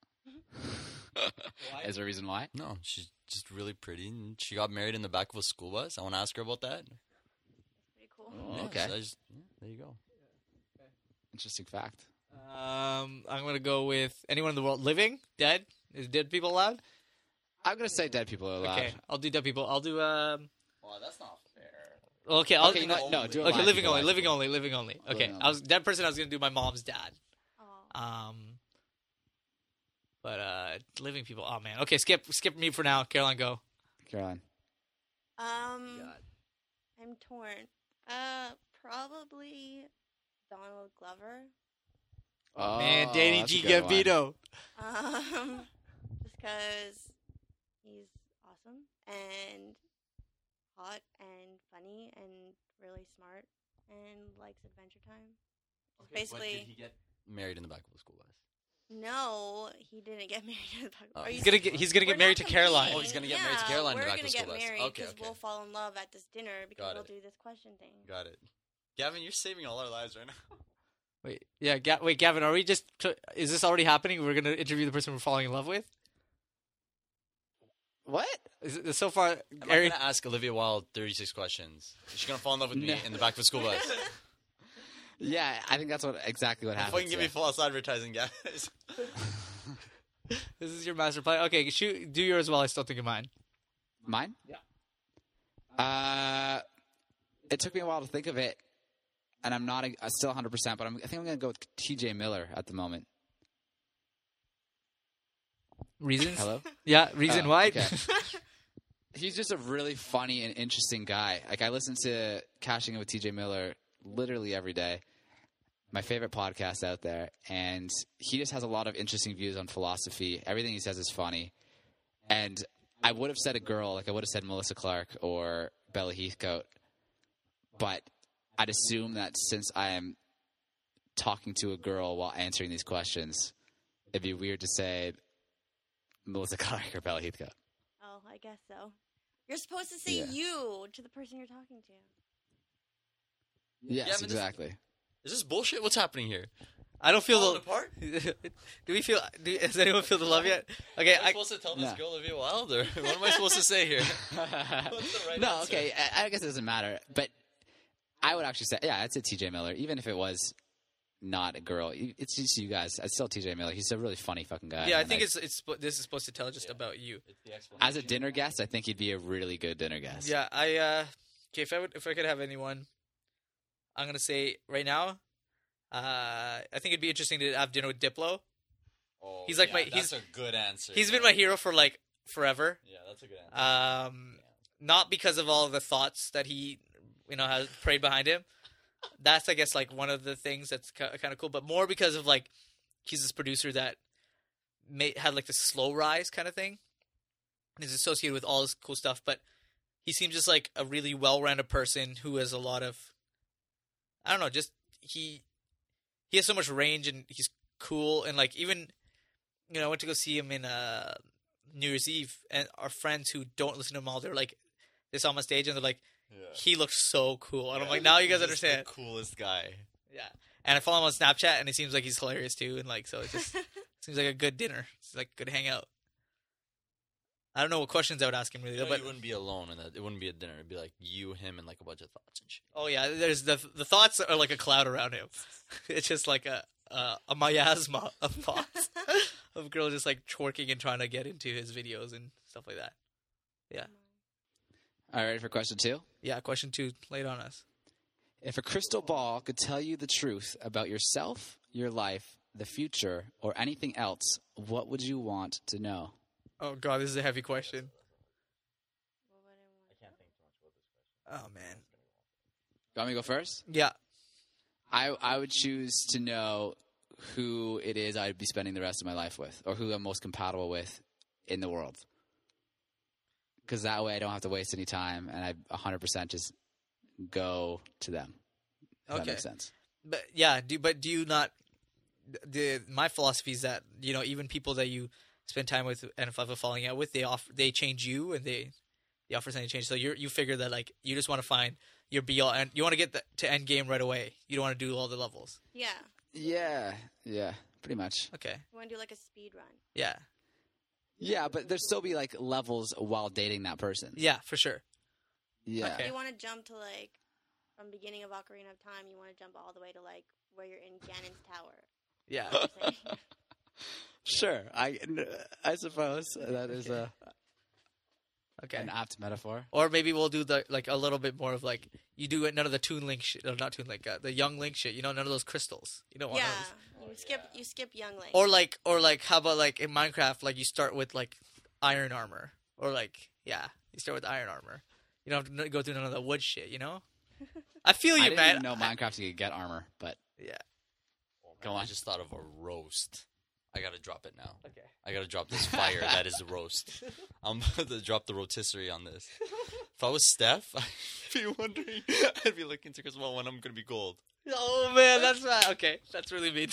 Is there a reason why? No, she's just really pretty, and she got married in the back of a school bus. I want to ask her about that. Pretty cool. Oh, Yeah, okay. so I just- yeah, there you go. Interesting fact. Um, I'm gonna go with anyone in the world living, dead. Is dead people allowed? I'm gonna say dead people are allowed. Okay, I'll do dead people. I'll do um. Well, that's not fair. Okay, I'll Okay, you know what? no, do okay, alive living people, only, alive living people. only, living only. Okay, Living only. I was dead person. I was gonna do my mom's dad. Oh. Um, but uh, living people. Oh man. Okay, skip, skip me for now. Caroline, go. Caroline. Um, I'm torn. Uh, probably Donald Glover. Oh, Man, Danny that's a G. good one. Gambino. Um, just because he's awesome and hot and funny and really smart and likes Adventure Time. Just basically, did he get married in the back of a school bus? no, he didn't get married to the back. Oh. Are you He's gonna get. He's gonna We're get married to not Caroline. Oh, he's gonna get yeah, married to Caroline in the We're back of gonna the get school bus. married Okay, because okay. we'll fall in love at this dinner because Got we'll it. do this question thing. Got it. Gavin, you're saving all our lives right now. Wait, yeah, Ga- wait, Gavin, are we just? Tr- is this already happening? We're gonna interview the person we're falling in love with. What? Is it, so far, Am I Eric? gonna ask Olivia Wilde thirty-six questions? Is she gonna fall in love with me No. in the back of a school bus? Yeah, I think that's what exactly what Fucking happened. give me false advertising, guys. This is your master plan. Okay, shoot, do yours while I still think of mine. Mine? Yeah. Uh, it took me a while to think of it, and I'm not uh, still one hundred percent, but I'm, I think I'm going to go with T J Miller at the moment. Reasons? Hello? Yeah, reason Oh, why? okay. He's just a really funny and interesting guy. Like, I listen to Cashing In with T J Miller literally every day. My favorite podcast out there. And he just has a lot of interesting views on philosophy. Everything he says is funny. And I would have said a girl, like I would have said Melissa Clark or Bella Heathcote. But I'd assume that since I am talking to a girl while answering these questions, it'd be weird to say Melissa Clark or Bella Heathcote. Oh, I guess so. You're supposed to say Yeah. you to the person you're talking to. Yes, Yeah, but this- exactly. Is this bullshit? What's happening here? I don't feel Falling the. apart? do we feel? Do, does anyone feel the love yet? Okay, Am I I, supposed to tell this No. girl Olivia Wilde, or what am I supposed to say here? What's the right no, answer? okay. I, I guess it doesn't matter. But I would actually say, yeah, I'd say T J Miller, even if it was not a girl. It's just you guys. It's still T J Miller. He's a really funny fucking guy. yeah, I and think it's it's spo- this is supposed to tell just about you. It's the explanation. as a dinner guest, I think he'd be a really good dinner guest. Yeah, I uh, okay. If I would, if I could have anyone, I'm gonna say right now. Uh, I think it'd be interesting to have dinner with Diplo. Oh, he's like yeah, my- That's he's- a good answer. He's been my hero for like forever. Yeah, that's a good answer. Um, not because of all the thoughts that he, you know, has prayed behind him. That's, I guess, like one of the things that's kind of cool, but more because of like he's this producer that made, had like this slow rise kind of thing. And is associated with all this cool stuff, but he seems just like a really well-rounded person who has a lot of, I don't know, just he he has so much range and he's cool and like even, you know, I went to go see him in uh, New Year's Eve and our friends who don't listen to him all, they're like, they saw him on stage and they're like, Yeah. he looks so cool. And I'm like, now you guys He's just understand. the coolest guy. Yeah. And I follow him on Snapchat and it seems like he's hilarious too. And like, so it just seems like a good dinner. It's like a good hangout. I don't know what questions I would ask him really, You know, but you wouldn't be alone, and it wouldn't be a dinner. It'd be like you, him, and like a bunch of thoughts and shit. oh yeah, there's the the thoughts are like a cloud around him. It's just like a a, a miasma of thoughts of a girl just like twerking and trying to get into his videos and stuff like that. Yeah, All right, ready for question two? yeah. Question two, lay it on us. If a crystal ball could tell you the truth about yourself, your life, the future, or anything else, what would you want to know? Oh god, this is a heavy question. I can't think too much about this question. Oh man. You want me to go first? Yeah. I I would choose to know who it is I'd be spending the rest of my life with, or who I'm most compatible with in the world. Because that way I don't have to waste any time, and I one hundred percent just go to them. If Okay. that makes sense. But yeah, do but do you not? The my philosophy is that you know even people that you spend time with and if I've a falling out with, they offer they change you and they they offer something to change. So you you figure that like you just want to find your be all and you want to get the, to end game right away. You don't want to do all the levels. Yeah. Yeah, yeah, pretty much. Okay. You want to do like a speed run. Yeah. Yeah, but there'd still be like levels while dating that person. Yeah, for sure. Yeah. Okay. You want to jump to like from beginning of Ocarina of Time. You want to jump all the way to like where you're in Ganon's tower. Yeah. Sure, I, I suppose that is a, Okay. an apt metaphor. Or maybe we'll do the like a little bit more of like you do it none of the Toon Link shit, or not Toon Link, uh, the Young Link shit. You know, none of those crystals. You don't want Yeah. those. You skip. You skip Young Link. Or like, or like, how about like in Minecraft, like you start with like iron armor, or like, yeah, you start with iron armor. You don't have to go through none of the wood shit. You know. I feel you, I didn't man. even know Minecraft you could get armor, but Yeah. Oh, Go man, on. I just thought of a roast. I gotta drop it now. Okay. I gotta drop this fire. That is the roast. I'm about to drop the rotisserie on this. If I was Steph, I'd be wondering. I'd be looking to Crystal Ball when I'm gonna be gold. Oh man, that's right. Okay, that's really mean.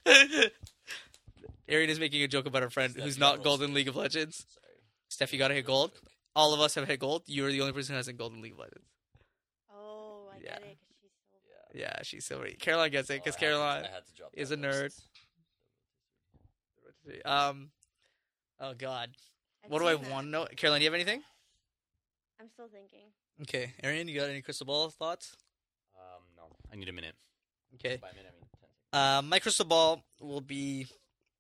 Arian is making a joke about her friend Steph, who's you got not gold in roasted. League of Legends. Sorry. Steph, you gotta hit gold. All of us have hit gold. You're the only person who hasn't gold in League of Legends. Oh, I Yeah. get it. Cause she's so. Yeah, she's so. Caroline gets it because Oh, I had to- Caroline I had to drop is that a nerd. roast. Um. Oh God, I've what do I seen that. want to know? Caroline, do you have anything? I'm still thinking. Okay, Arian, you got any crystal ball thoughts? Um, no, I need a minute. Okay. By a minute, I mean ten seconds. Uh, my crystal ball will be.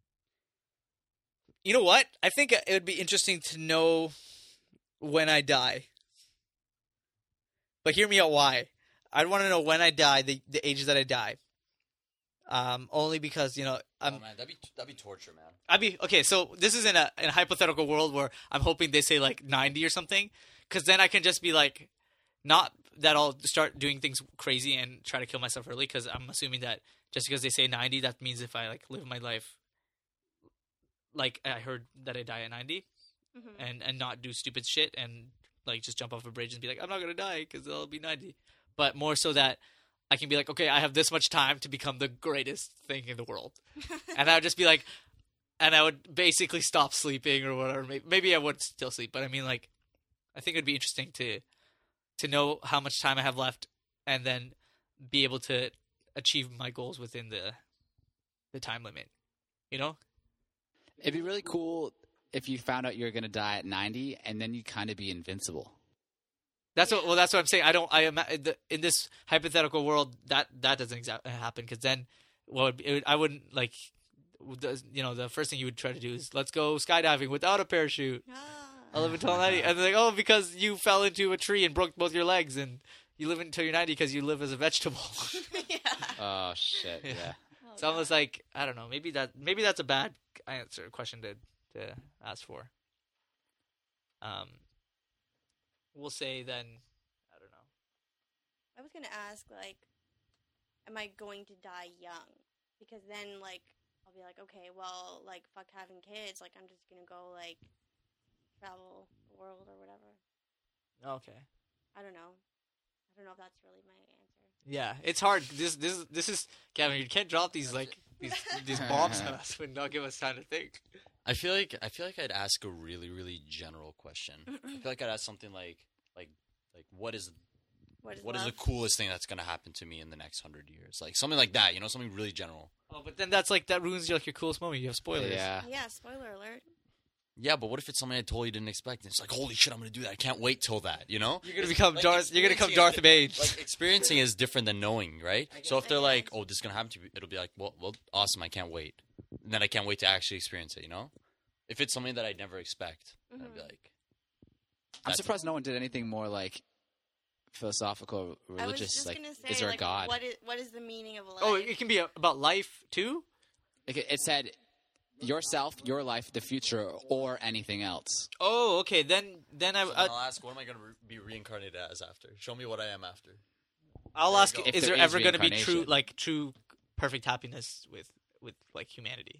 You know what? I think it would be interesting to know when I die. But hear me out. Why? I'd want to know when I die, the the ages that I die. Um, only because you know I'm. oh man, that'd be that'd be torture, man. I'd be okay. So this is in a in a hypothetical world where I'm hoping they say like ninety or something, because then I can just be like, not that I'll start doing things crazy and try to kill myself early. Because I'm assuming that just because they say ninety, that means if I like live my life, like I heard that I die at ninety, hmm and and not do stupid shit and like just jump off a bridge and be like I'm not gonna die because I'll be ninety, but more so that I can be like, okay, I have this much time to become the greatest thing in the world. And I would just be like, and I would basically stop sleeping or whatever. Maybe, maybe I would still sleep, but I mean, like, I think it'd be interesting to to know how much time I have left, and then be able to achieve my goals within the the time limit. You know? it'd be really cool if you found out you're going to die at ninety and then you kind of be invincible. That's what. Well, that's what I'm saying. I don't. I am in this hypothetical world that that doesn't exactly happen because then, well, it would, I wouldn't like. the- You know, the first thing you would try to do is let's go skydiving without a parachute. Ah. I live until ninety, and they're like, oh, because you fell into a tree and broke both your legs, and you live until you're ninety because you live as a vegetable. yeah. Oh shit! Yeah. Yeah. Oh, It's almost like I don't know. Maybe that maybe that's a bad answer question to to ask for. Um, we'll say then. I don't know. I was gonna ask like, am I going to die young? Because then like I'll be like, okay, well, like, fuck having kids. Like, I'm just gonna go like travel the world or whatever. Okay. I don't know. I don't know if that's really my answer. Yeah, it's hard. This this this is Kevin. You can't drop these like these these bombs on us and not give us time to think. I feel like I feel like I'd ask a really really general question. I feel like I'd ask something like like like what is What is what is love? the coolest thing that's gonna happen to me in the next hundred years? Like something like that. You know, something really general. Oh, but then that's like that ruins your like your coolest moment. You have spoilers. Yeah. Yeah, spoiler alert. Yeah, but what if it's something I totally didn't expect? And it's like, holy shit, I'm gonna do that. I can't wait till that. You know? You're gonna become Like, Darth. You're gonna become experiencing Darth is- Vader. Like experiencing is different than knowing, right? I So guess. if they're I like, guess. "Oh, this is gonna happen to you," it'll be like, "Well, well, awesome! I can't wait." And then I can't wait to actually experience it. You know? If it's something that I'd never expect, then I'd be Mhm. like, I'm That's- surprised no one did anything more like philosophical, I was religious. just Like, gonna say, is there like, a God? What is what is the meaning of life? Oh, it can be a, about life too. Like, it it said yourself, your life, the future, or anything else. Oh, okay. Then then I, so then I I'll ask, "What am I gonna re- be reincarnated as after? Show me what I am after." I'll There you ask: go. If Is there there is ever going to be true reincarnation. like true perfect happiness with with like humanity?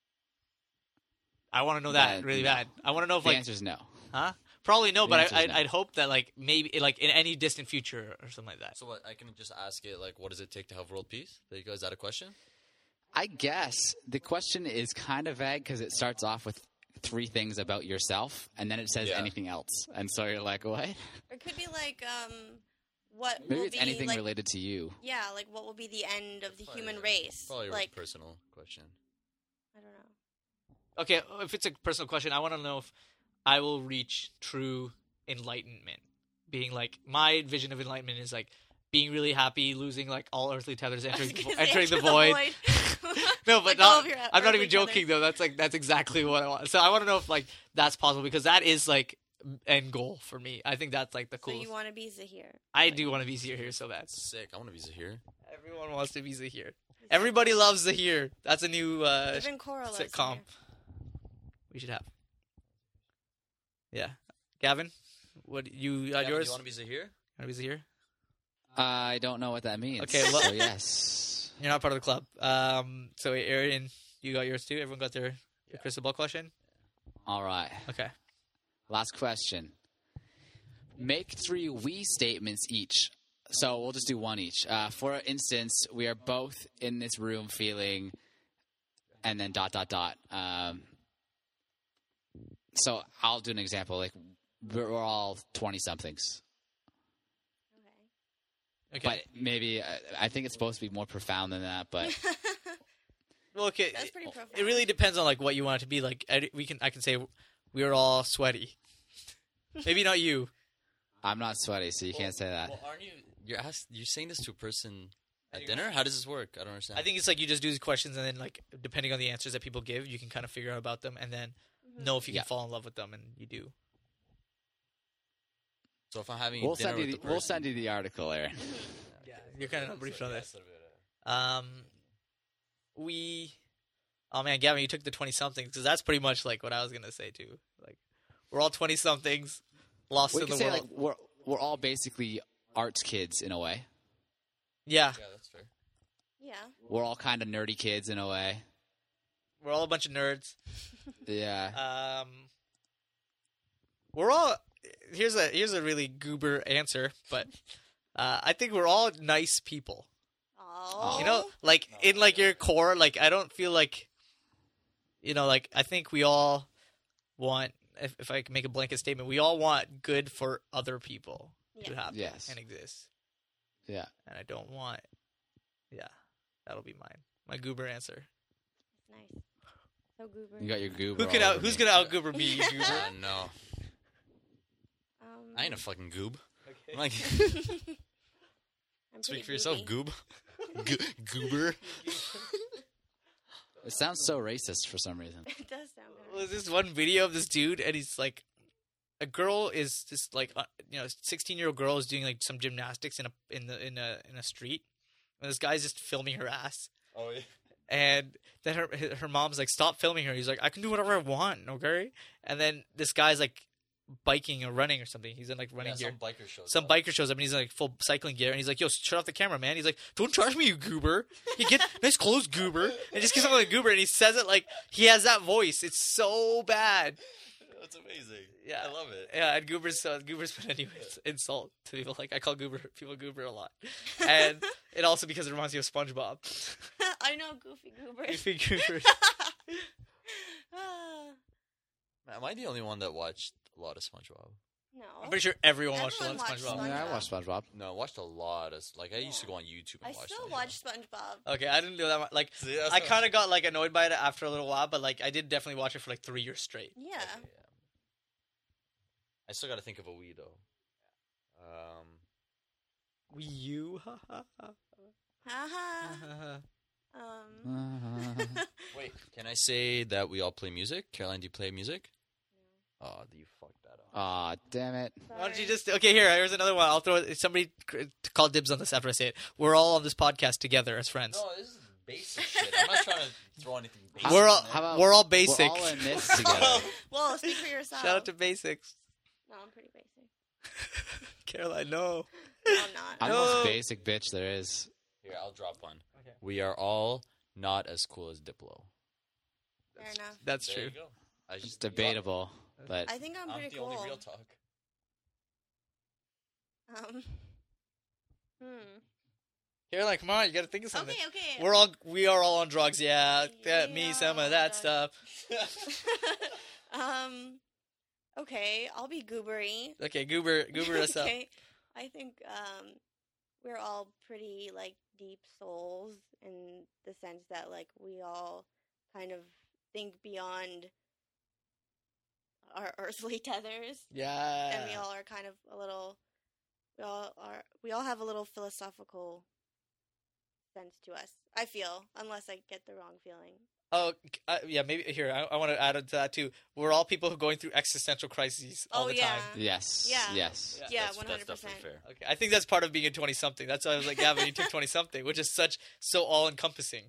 I want to know that Then really no. bad. I want to know if The like answer is no. huh? Probably no, The but answer I, is I'd, no. I'd hope that like maybe like in any distant future or something like that. So what? I can just ask it like, "What does it take to have world peace?" There you go. Is that a question? I guess the question is kind of vague because it starts off with three things about yourself, and then it says Yeah. anything else, and so you're like, what? It could be like um, what Maybe will it's be anything like, related to you. yeah, like what will be the end of the Probably human a- race? Probably a Like personal question. I don't know. Okay, if it's a personal question, I want to know if I will reach true enlightenment. Being like my vision of enlightenment is like being really happy, losing like all earthly tethers, I was entering gonna say, entering the enter void. No, but Like all not, of your I'm not earthly even joking tethers. though. That's like that's exactly what I want. So I want to know if like that's possible because that is like end goal for me. I think that's like the So coolest. you want to be Zahir? I do want to be Zahir here so bad. Sick. I want to be Zahir. Everyone wants to be Zahir. Everybody loves Zahir. That's a new uh, Even Cora loves sitcom Zahir. we should have. Yeah, Gavin, what you uh, Yeah, yours? You want to be Zahir? Want to be Zahir? I don't know what that means. Okay, well- so yes. You're not part of the club. Um, so Arian, you got yours too. Everyone got their, their crystal ball question. All right. Okay. Last question. Make three we statements each. So we'll just do one each. Uh, for instance, we are both in this room feeling, and then dot dot dot. Um, so I'll do an example. Like we're, we're all twenty somethings, Okay. Okay. but maybe uh, I think it's supposed to be more profound than that. But well, okay. That's it- pretty profound. It really depends on like what you want it to be. Like I, we can, I can say we are all sweaty. Maybe not you. I'm not sweaty, so you can't say that. Well, aren't you? You're asked, You're saying this to a person at Anyway. dinner. How does this work? I don't understand. I think it's like you just do these questions and then like depending on the answers that people give, you can kind of figure out about them and then Mhm. know if you Yeah. can fall in love with them, and you do. so. If I'm having We'll dinner send you. with The, the person, we'll send you the article, Aaron. Yeah, you're kind of briefed on this. That's a bit, uh, Um, we, oh man, Gavin, you took the twenty somethings because that's pretty much like what I was gonna say too. Like, we're all twenty somethings, lost We in can the say world. like we're we're all basically arts kids in a way. yeah, Yeah, that's fair. Yeah. We're all kind of nerdy kids in a way. we're all a bunch of nerds. Yeah. Um, we're all here's a here's a really goober answer, but uh, I think we're all nice people. Oh. You know, like in like your core, like I don't feel like, you know, like I think we all want. If, if I can make a blanket statement, we all want good for other people to Yeah. happen Yes. and exist, Yeah. and I don't want. Yeah, that'll be mine. My goober answer. Nice. So goober. You got your goober. Who could all out? over Who's me. gonna out goober me? You goober. Uh, no, Um, I ain't a fucking goob. Okay. I'm like, I'm speak pretty for yourself, gooby. goob. Go- goober. It sounds so racist for some reason. It does sound good. Well, there's this one video of this dude, and he's like, a girl is just like, uh, you know, sixteen year old girl is doing like some gymnastics in a in the in a in a street, and this guy's just filming her ass, Oh yeah. and then her her mom's like, stop filming her. He's like, I can do whatever I want, okay? And then this guy's like, biking or running or something. He's in like running Yeah, gear. some biker shows. Some up. biker shows up and he's in like full cycling gear and he's like, "Yo, shut off the camera, man." He's like, "Don't charge me, you goober." He get nice clothes, goober, and he just keeps on like goober and he says it like he has that voice. It's so bad. That's amazing. Yeah. I love it. Yeah, and Goober's uh, Goober's been an insult to people. Like I call Goober people Goober a lot, and it also because it reminds me of SpongeBob. I know Goofy Goober. Goofy Goober. Ah, Am I the only one that watched a lot of SpongeBob? no. I'm pretty sure everyone watched a lot Everyone of watched SpongeBob. SpongeBob. Yeah, I watched SpongeBob. No, I watched a lot of like I used to go on YouTube and I watch. still SpongeBob. watch SpongeBob. Okay, I didn't do that much. Like See, that's I what- kind of got like annoyed by it after a little while, but like I did definitely watch it for like three years straight. Yeah. Okay, yeah. I still got to think of a Wii though. Um, Wii U. Haha. Um. wait, can I say that we all play music? Caroline, do you play music? Oh, you fucked that up. Aw, damn it. Why don't you just okay? Here, here's another one. I'll throw it. Somebody c- call dibs on this after I say it. We're all on this podcast together as friends. No, this is basic shit. I'm not trying to throw anything basic. We're all in there. How about we're all basic. We're all in this together. Whoa, speak for yourself. Shout out to basics, No, I'm pretty basic. Caroline. No. No, I'm not. I'm the No. most basic bitch there is. Here, I'll drop one. Okay. We are all not as cool as Diplo. Fair enough. That's There true. you go. I It's just debatable, but I think I'm I'm pretty the cool. only real talk. Um. Hmm. Caroline, come on, you gotta think of something. Okay, okay. We're all we are all on drugs. Yeah, that, We me, are some all of that on stuff. um. Okay, I'll be goobery. Okay, goober, goober us up. Okay, I think um, we're all pretty like deep souls in the sense that like we all kind of think beyond our earthly tethers, Yeah. and we all are kind of a little. We all are. We all have a little philosophical sense to us. I feel, unless I get the wrong feeling. Oh, uh, yeah. Maybe here. I, I want to add on to that too. We're all people who are going through existential crises all Oh, the yeah. time. yes, Yeah. yes. Yeah, that's, one that's hundred percent. definitely fair. Okay, I think that's part of being a twenty something. That's why I was like, Gavin, you took twenty something, which is such so all encompassing.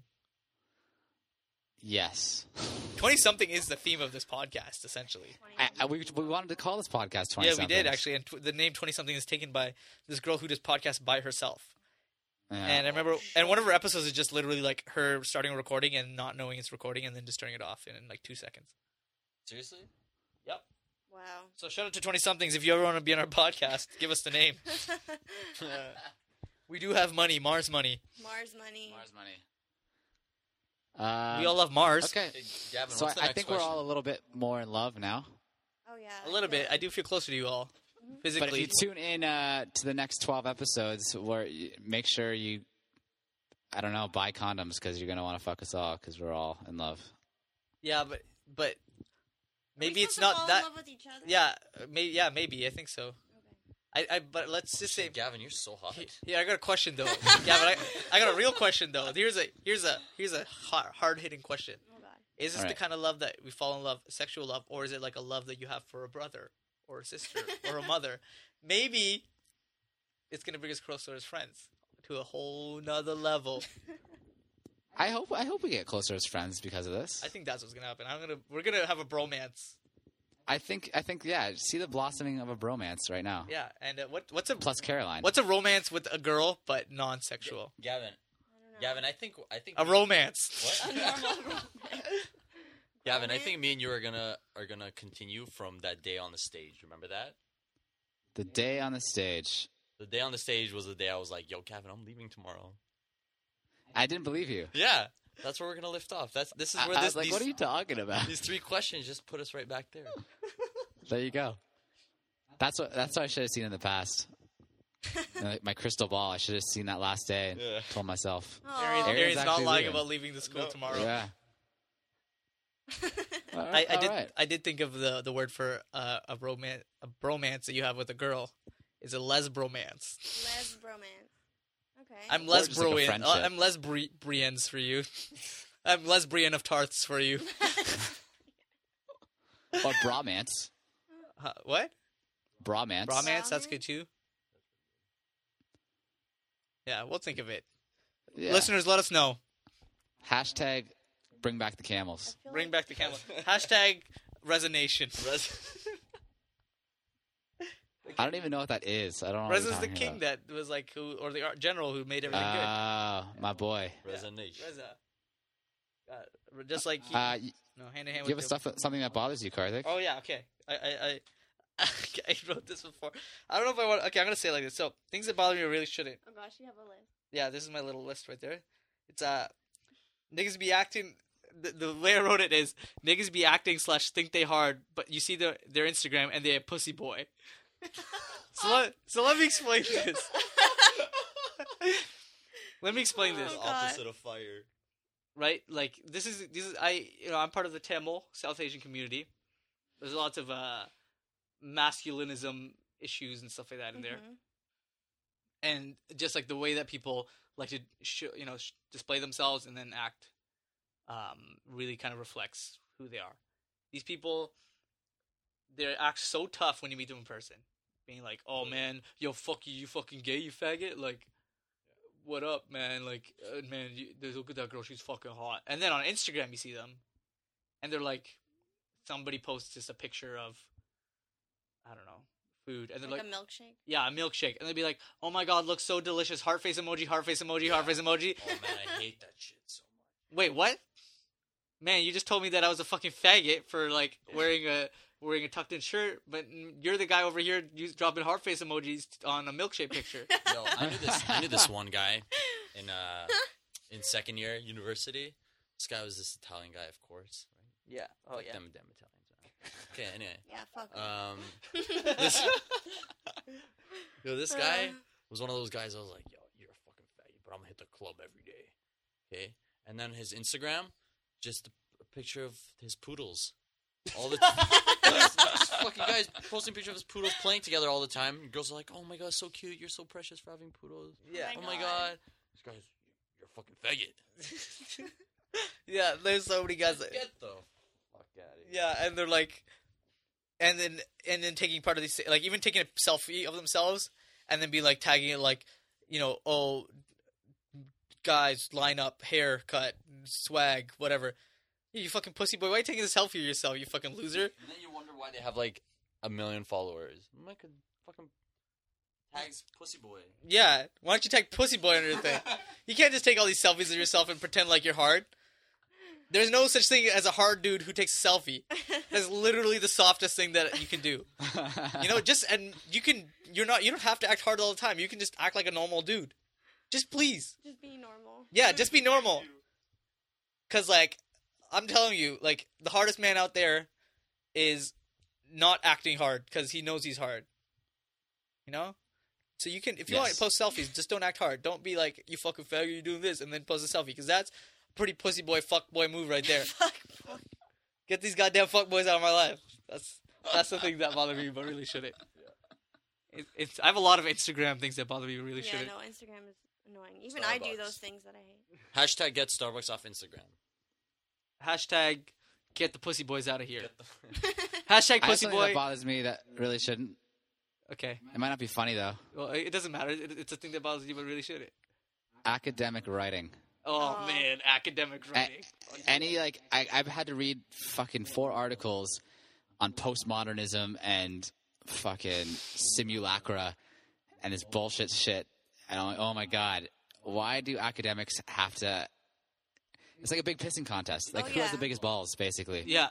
Yes. Twenty something is the theme of this podcast, essentially. I, I, we, we wanted to call this podcast twenty Yeah, we did somethings. actually, and tw- the name twenty something is taken by this girl who does podcasts by herself. Yeah. And I remember, and one of her episodes is just literally like her starting a recording and not knowing it's recording, and then just turning it off in, in like two seconds. Seriously? Yep. Wow. So shout out to twenty somethings. If you ever want to be on our podcast, give us the name. We do have money, Mars money. Mars money. Mars money. Um, We all love Mars. Okay. Hey, Gavin, So I, what's the I next think question? we're all a little bit more in love now. Oh yeah. A little bit. yeah. I do feel closer to you all But if physically. you tune in uh, to the next twelve episodes, where you, make sure you, I don't know, buy condoms because you're gonna want to fuck us all because we're all in love. Yeah, but but Are maybe we it's supposed not to fall that. in love with each other? Yeah, maybe. Yeah, maybe. I think so. I, I but let's just say. Shit, Gavin, you're so hot. Yeah, I got a question though. Yeah, but I, I got a real question though. Here's a here's a here's a hard hitting question. Oh god. Is this All the right. kind of love that we fall in love, sexual love, or is it like a love that you have for a brother or a sister or a mother? Maybe it's gonna bring us closer as friends to a whole nother level. I hope I hope we get closer as friends because of this. I think that's what's gonna happen. I'm gonna we're gonna have a bromance. I think I think yeah. See the blossoming of a bromance right now. Yeah, and uh, what what's a Plus Caroline. what's a romance with a girl but non-sexual? Gavin, I don't know. Gavin, I think I think A romance. What? A normal romance. Gavin, I think me and you are gonna are gonna continue from that day on the stage. Remember that? The day on the stage. The day on the stage was the day I was like, "Yo, Gavin, I'm leaving tomorrow." I didn't believe you. Yeah, that's where we're gonna lift off. That's this is I, where I this was like, these, what are you talking about? these three questions just put us right back there. There you go. That's what that's what I should have seen in the past. Like my crystal ball. I should have seen that last day and Yeah. told myself. Aw. Arian, Arian's Arian's not actually lying leaving. about leaving the school No. tomorrow. Yeah. All I, right, I all did. right. I did think of the the word for uh, a romance, a bromance that you have with a girl, is a lesbromance. Les bromance. Okay. I'm Or just like a lesbrian. friendship. uh, I'm lesbrians for you. I'm lesbrian of tarts for you. Or bromance. Huh, what? Bromance. Bromance? That's Bromance? good too. Yeah, we'll think of it. Yeah. Listeners, let us know. Hashtag bring back the camels. I feel Bring like- back the camel. Hashtag resonation. I don't even know what that is. I don't know. what you're Reza's the talking king about. that was like who, or the art general who made everything good. Ah, my boy. Reza Nation. Reza. Uh, just like he, Uh, y- no hand in hand do you have with a stuff that, something that bothers you, Karthik? Oh yeah, okay. I, I I I wrote this before. I don't know if I want. Okay, I'm gonna say it like this. So things that bother me really shouldn't. Oh gosh, you have a list. Yeah, this is my little list right there. It's uh, niggas be acting. The, the way I wrote it is niggas be acting slash think they hard, but you see their their Instagram and they a pussy boy. So let so let me explain this. Let me explain this. Oh, God. Opposite of fire. Right? Like this is this is I you know I'm part of the Tamil South Asian community. There's lots of uh, masculinism issues and stuff like that in there, Mhm. and just like the way that people like to sh- you know sh- display themselves and then act, um, really kind of reflects who they are. These people, they act so tough when you meet them in person, being like, "Oh man, yo, fuck you, you fucking gay, you faggot," like. What up, man? Like, uh, man, you, look at that girl. She's fucking hot. And then on Instagram, you see them, and they're like, somebody posts just a picture of, I don't know, food, and they're Like, like, a milkshake. yeah, a milkshake, and they'd be like, oh my god, looks so delicious. Heart face emoji, heart face emoji, heart face emoji. Oh man, I hate that shit so much. Wait, what? Man, you just told me that I was a fucking faggot for like wearing a wearing a tucked in shirt, but you're the guy over here you dropping heart face emojis on a milkshake picture. Yo, I knew this. I knew this one guy in uh in second year university. This guy was this Italian guy, of course. Right? Yeah. Oh Fuck yeah. them, them Italians. Okay, anyway. Yeah, fuck. Um, this, yo, this guy was one of those guys. I was like, yo, you're a fucking faggot, but I'm gonna hit the club every day. Okay, and then his Instagram, just a, a picture of his poodles. All the this, this fucking guy's posting pictures of his poodles playing together all the time. Girls are like, "Oh my god, so cute! You're so precious for having poodles." Yeah. Oh Oh my my God. god, this guy's you're a fucking faggot. Yeah, there's so many guys that, Get the fuck out of here. yeah, and they're like, and then and then taking part of these, like even taking a selfie of themselves, and then be like tagging it like, you know, oh, guys, line up, haircut, swag, whatever. Yeah, you fucking pussy boy, why are you taking a selfie of yourself, you fucking loser? And then you wonder why they have like a million followers. I'm like a fucking tags pussy boy. Yeah, why don't you tag pussy boy under your thing? You can't just take all these selfies of yourself and pretend like you're hard. There's no such thing as a hard dude who takes a selfie. That's literally the softest thing that you can do. You know, just and you can you're not you don't have to act hard all the time. You can just act like a normal dude. Just please. Just be normal. Yeah, just be normal. Cuz like I'm telling you, like the hardest man out there is not acting hard cuz he knows he's hard. You know? So you can if you want Yes. to post selfies, just don't act hard. Don't be like you fucking faggot, you doing this and then post a selfie cuz that's a pretty pussy boy fuck boy move right there. Fuck. fuck. Get these goddamn fuck boys out of my life. That's that's the thing that bothers me, but really shouldn't. It, it's I have a lot of Instagram things that bother me, but really Yeah, shouldn't. no, Instagram is annoying. Even I do Starbucks. those things that I hate. Hashtag get Starbucks off Instagram. Hashtag get the pussy boys out of here. Get the Hashtag I have pussy something boy. that bothers me that really shouldn't. Okay, It might not be funny though. well it doesn't matter. It, it's a thing that bothers you, but really shouldn't. Academic writing. Oh, Oh. man, academic writing. Any like I, I've had to read fucking four articles on postmodernism and fucking simulacra and this bullshit shit. And I'm like, oh my god, why do academics have to? It's like a big pissing contest. Like Oh, who has yeah. the biggest balls, basically. Yeah,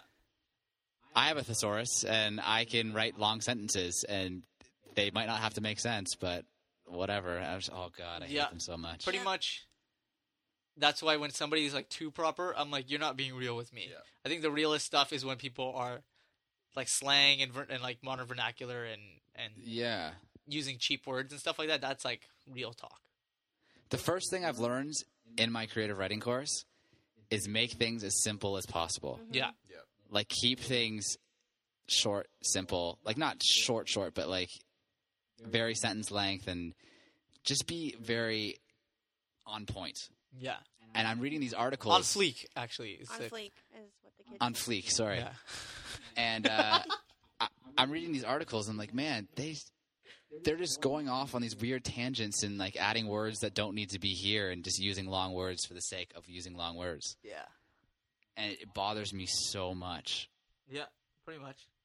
I have a thesaurus and I can write long sentences, and they might not have to make sense, but whatever. I was, oh god, I Yeah. hate them so much. pretty Yeah. much. That's why when somebody's like too proper, I'm like, you're not being real with me. Yeah. I think the realest stuff is when people are like slang and, ver- and like modern vernacular and and Yeah. using cheap words and stuff like that. That's like real talk. The first thing I've learned in my creative writing course is make things as simple as possible. Yeah, Like keep things short, simple. Like not short, short, but like very sentence length, and just be very on point. yeah. And I'm reading these articles On fleek, actually. It's On like- fleek is what the kids On say. fleek, sorry. Yeah. And uh, I, I'm reading these articles, and I'm like, man, they they're just going off on these weird tangents and like adding words that don't need to be here, and just using long words for the sake of using long words. Yeah. And it bothers me so much. Yeah, pretty much.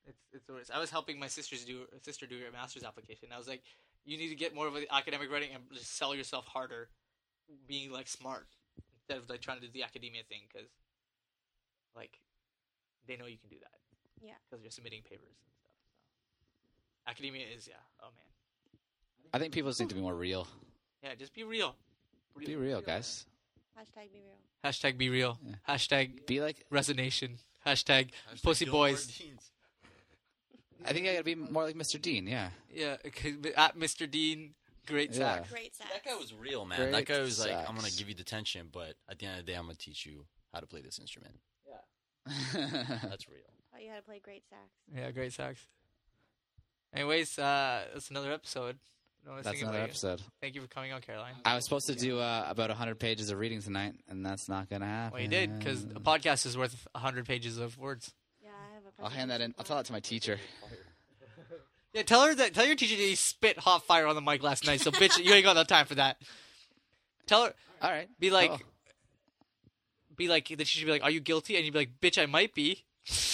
It's it's the worst. I was helping my sisters do sister do her master's application. I was like, you need to get more of an academic writing and just sell yourself harder, being like smart instead of like trying to do the academia thing because, like, they know you can do that. Yeah. Because you're submitting papers and stuff. So. Academia is yeah. Oh man. I think people just need to be more real. Yeah, just be real. Re- Be real, guys. Hashtag be real. Hashtag be real. Yeah. Hashtag Be like. resignation. Hashtag, pussy boys. I think I gotta be more like Mister Dean. Yeah. Yeah, at Mister Dean, great Yeah. sack. Great sex. That guy was real, man. Great that guy was like, sax. I'm gonna give you detention, but at the end of the day, I'm gonna teach you how to play this instrument. That's real. Oh, you had to play great sax. Yeah, great sax. Anyways, uh, that's another episode. No one's That's thinking another about you. episode. Thank you for coming on, Caroline. I was supposed to do uh, about one hundred pages of reading tonight, and that's not gonna happen. Well, you did because a podcast is worth one hundred pages of words. Yeah, I have a I'll hand that in. I'll tell that to my teacher. Yeah, tell her that. Tell your teacher that he spit hot fire on the mic last night. So, bitch, you ain't got no time for that. Tell her. All right. Be like. Oh. Be like. The teacher should be like, "Are you guilty?" And you'd be like, "Bitch, I might be."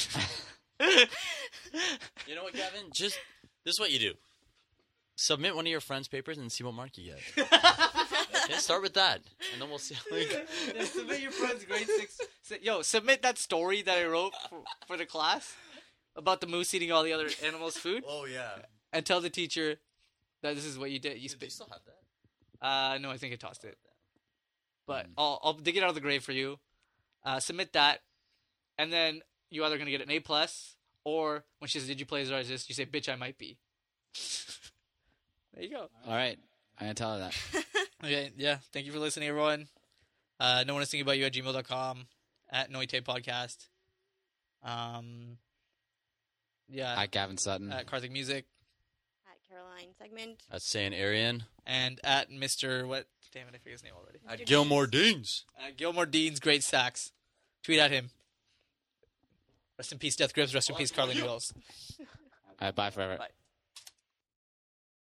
You know what, Gavin? Just this is what you do. Submit one of your friends' papers and see what mark you get. Okay, start with that, and then we'll see. Like, Yeah, submit your friend's grade six. Yo, submit that story that I wrote for, for the class about the moose eating all the other animals' food, oh yeah, and tell the teacher that this is what you did. You do you spit. still have that? Uh, no, I think I tossed it. But I'll I'll dig it out of the grave for you. Uh, submit that, and then you either gonna get an A plus, or when she says, "Did you plagiarize this?" you say, "Bitch, I might be." There you go. All right. I'm gonna tell her that. Okay, yeah. Thank you for listening, everyone. Uh, no one is thinking about you at gmail dot com, at Noite Podcast. Um, yeah, Hi, Gavin Sutton. at Karthik Music, At Caroline segment. That's saying Arian and at Mister What? Damn it, I forget his name already. at Gilmore Deans. Uh, Gilmore Dean's Great Sax. Tweet at him. Rest in peace, Death Grips. Rest in peace, Carlin Wills. All right. Bye forever. Bye.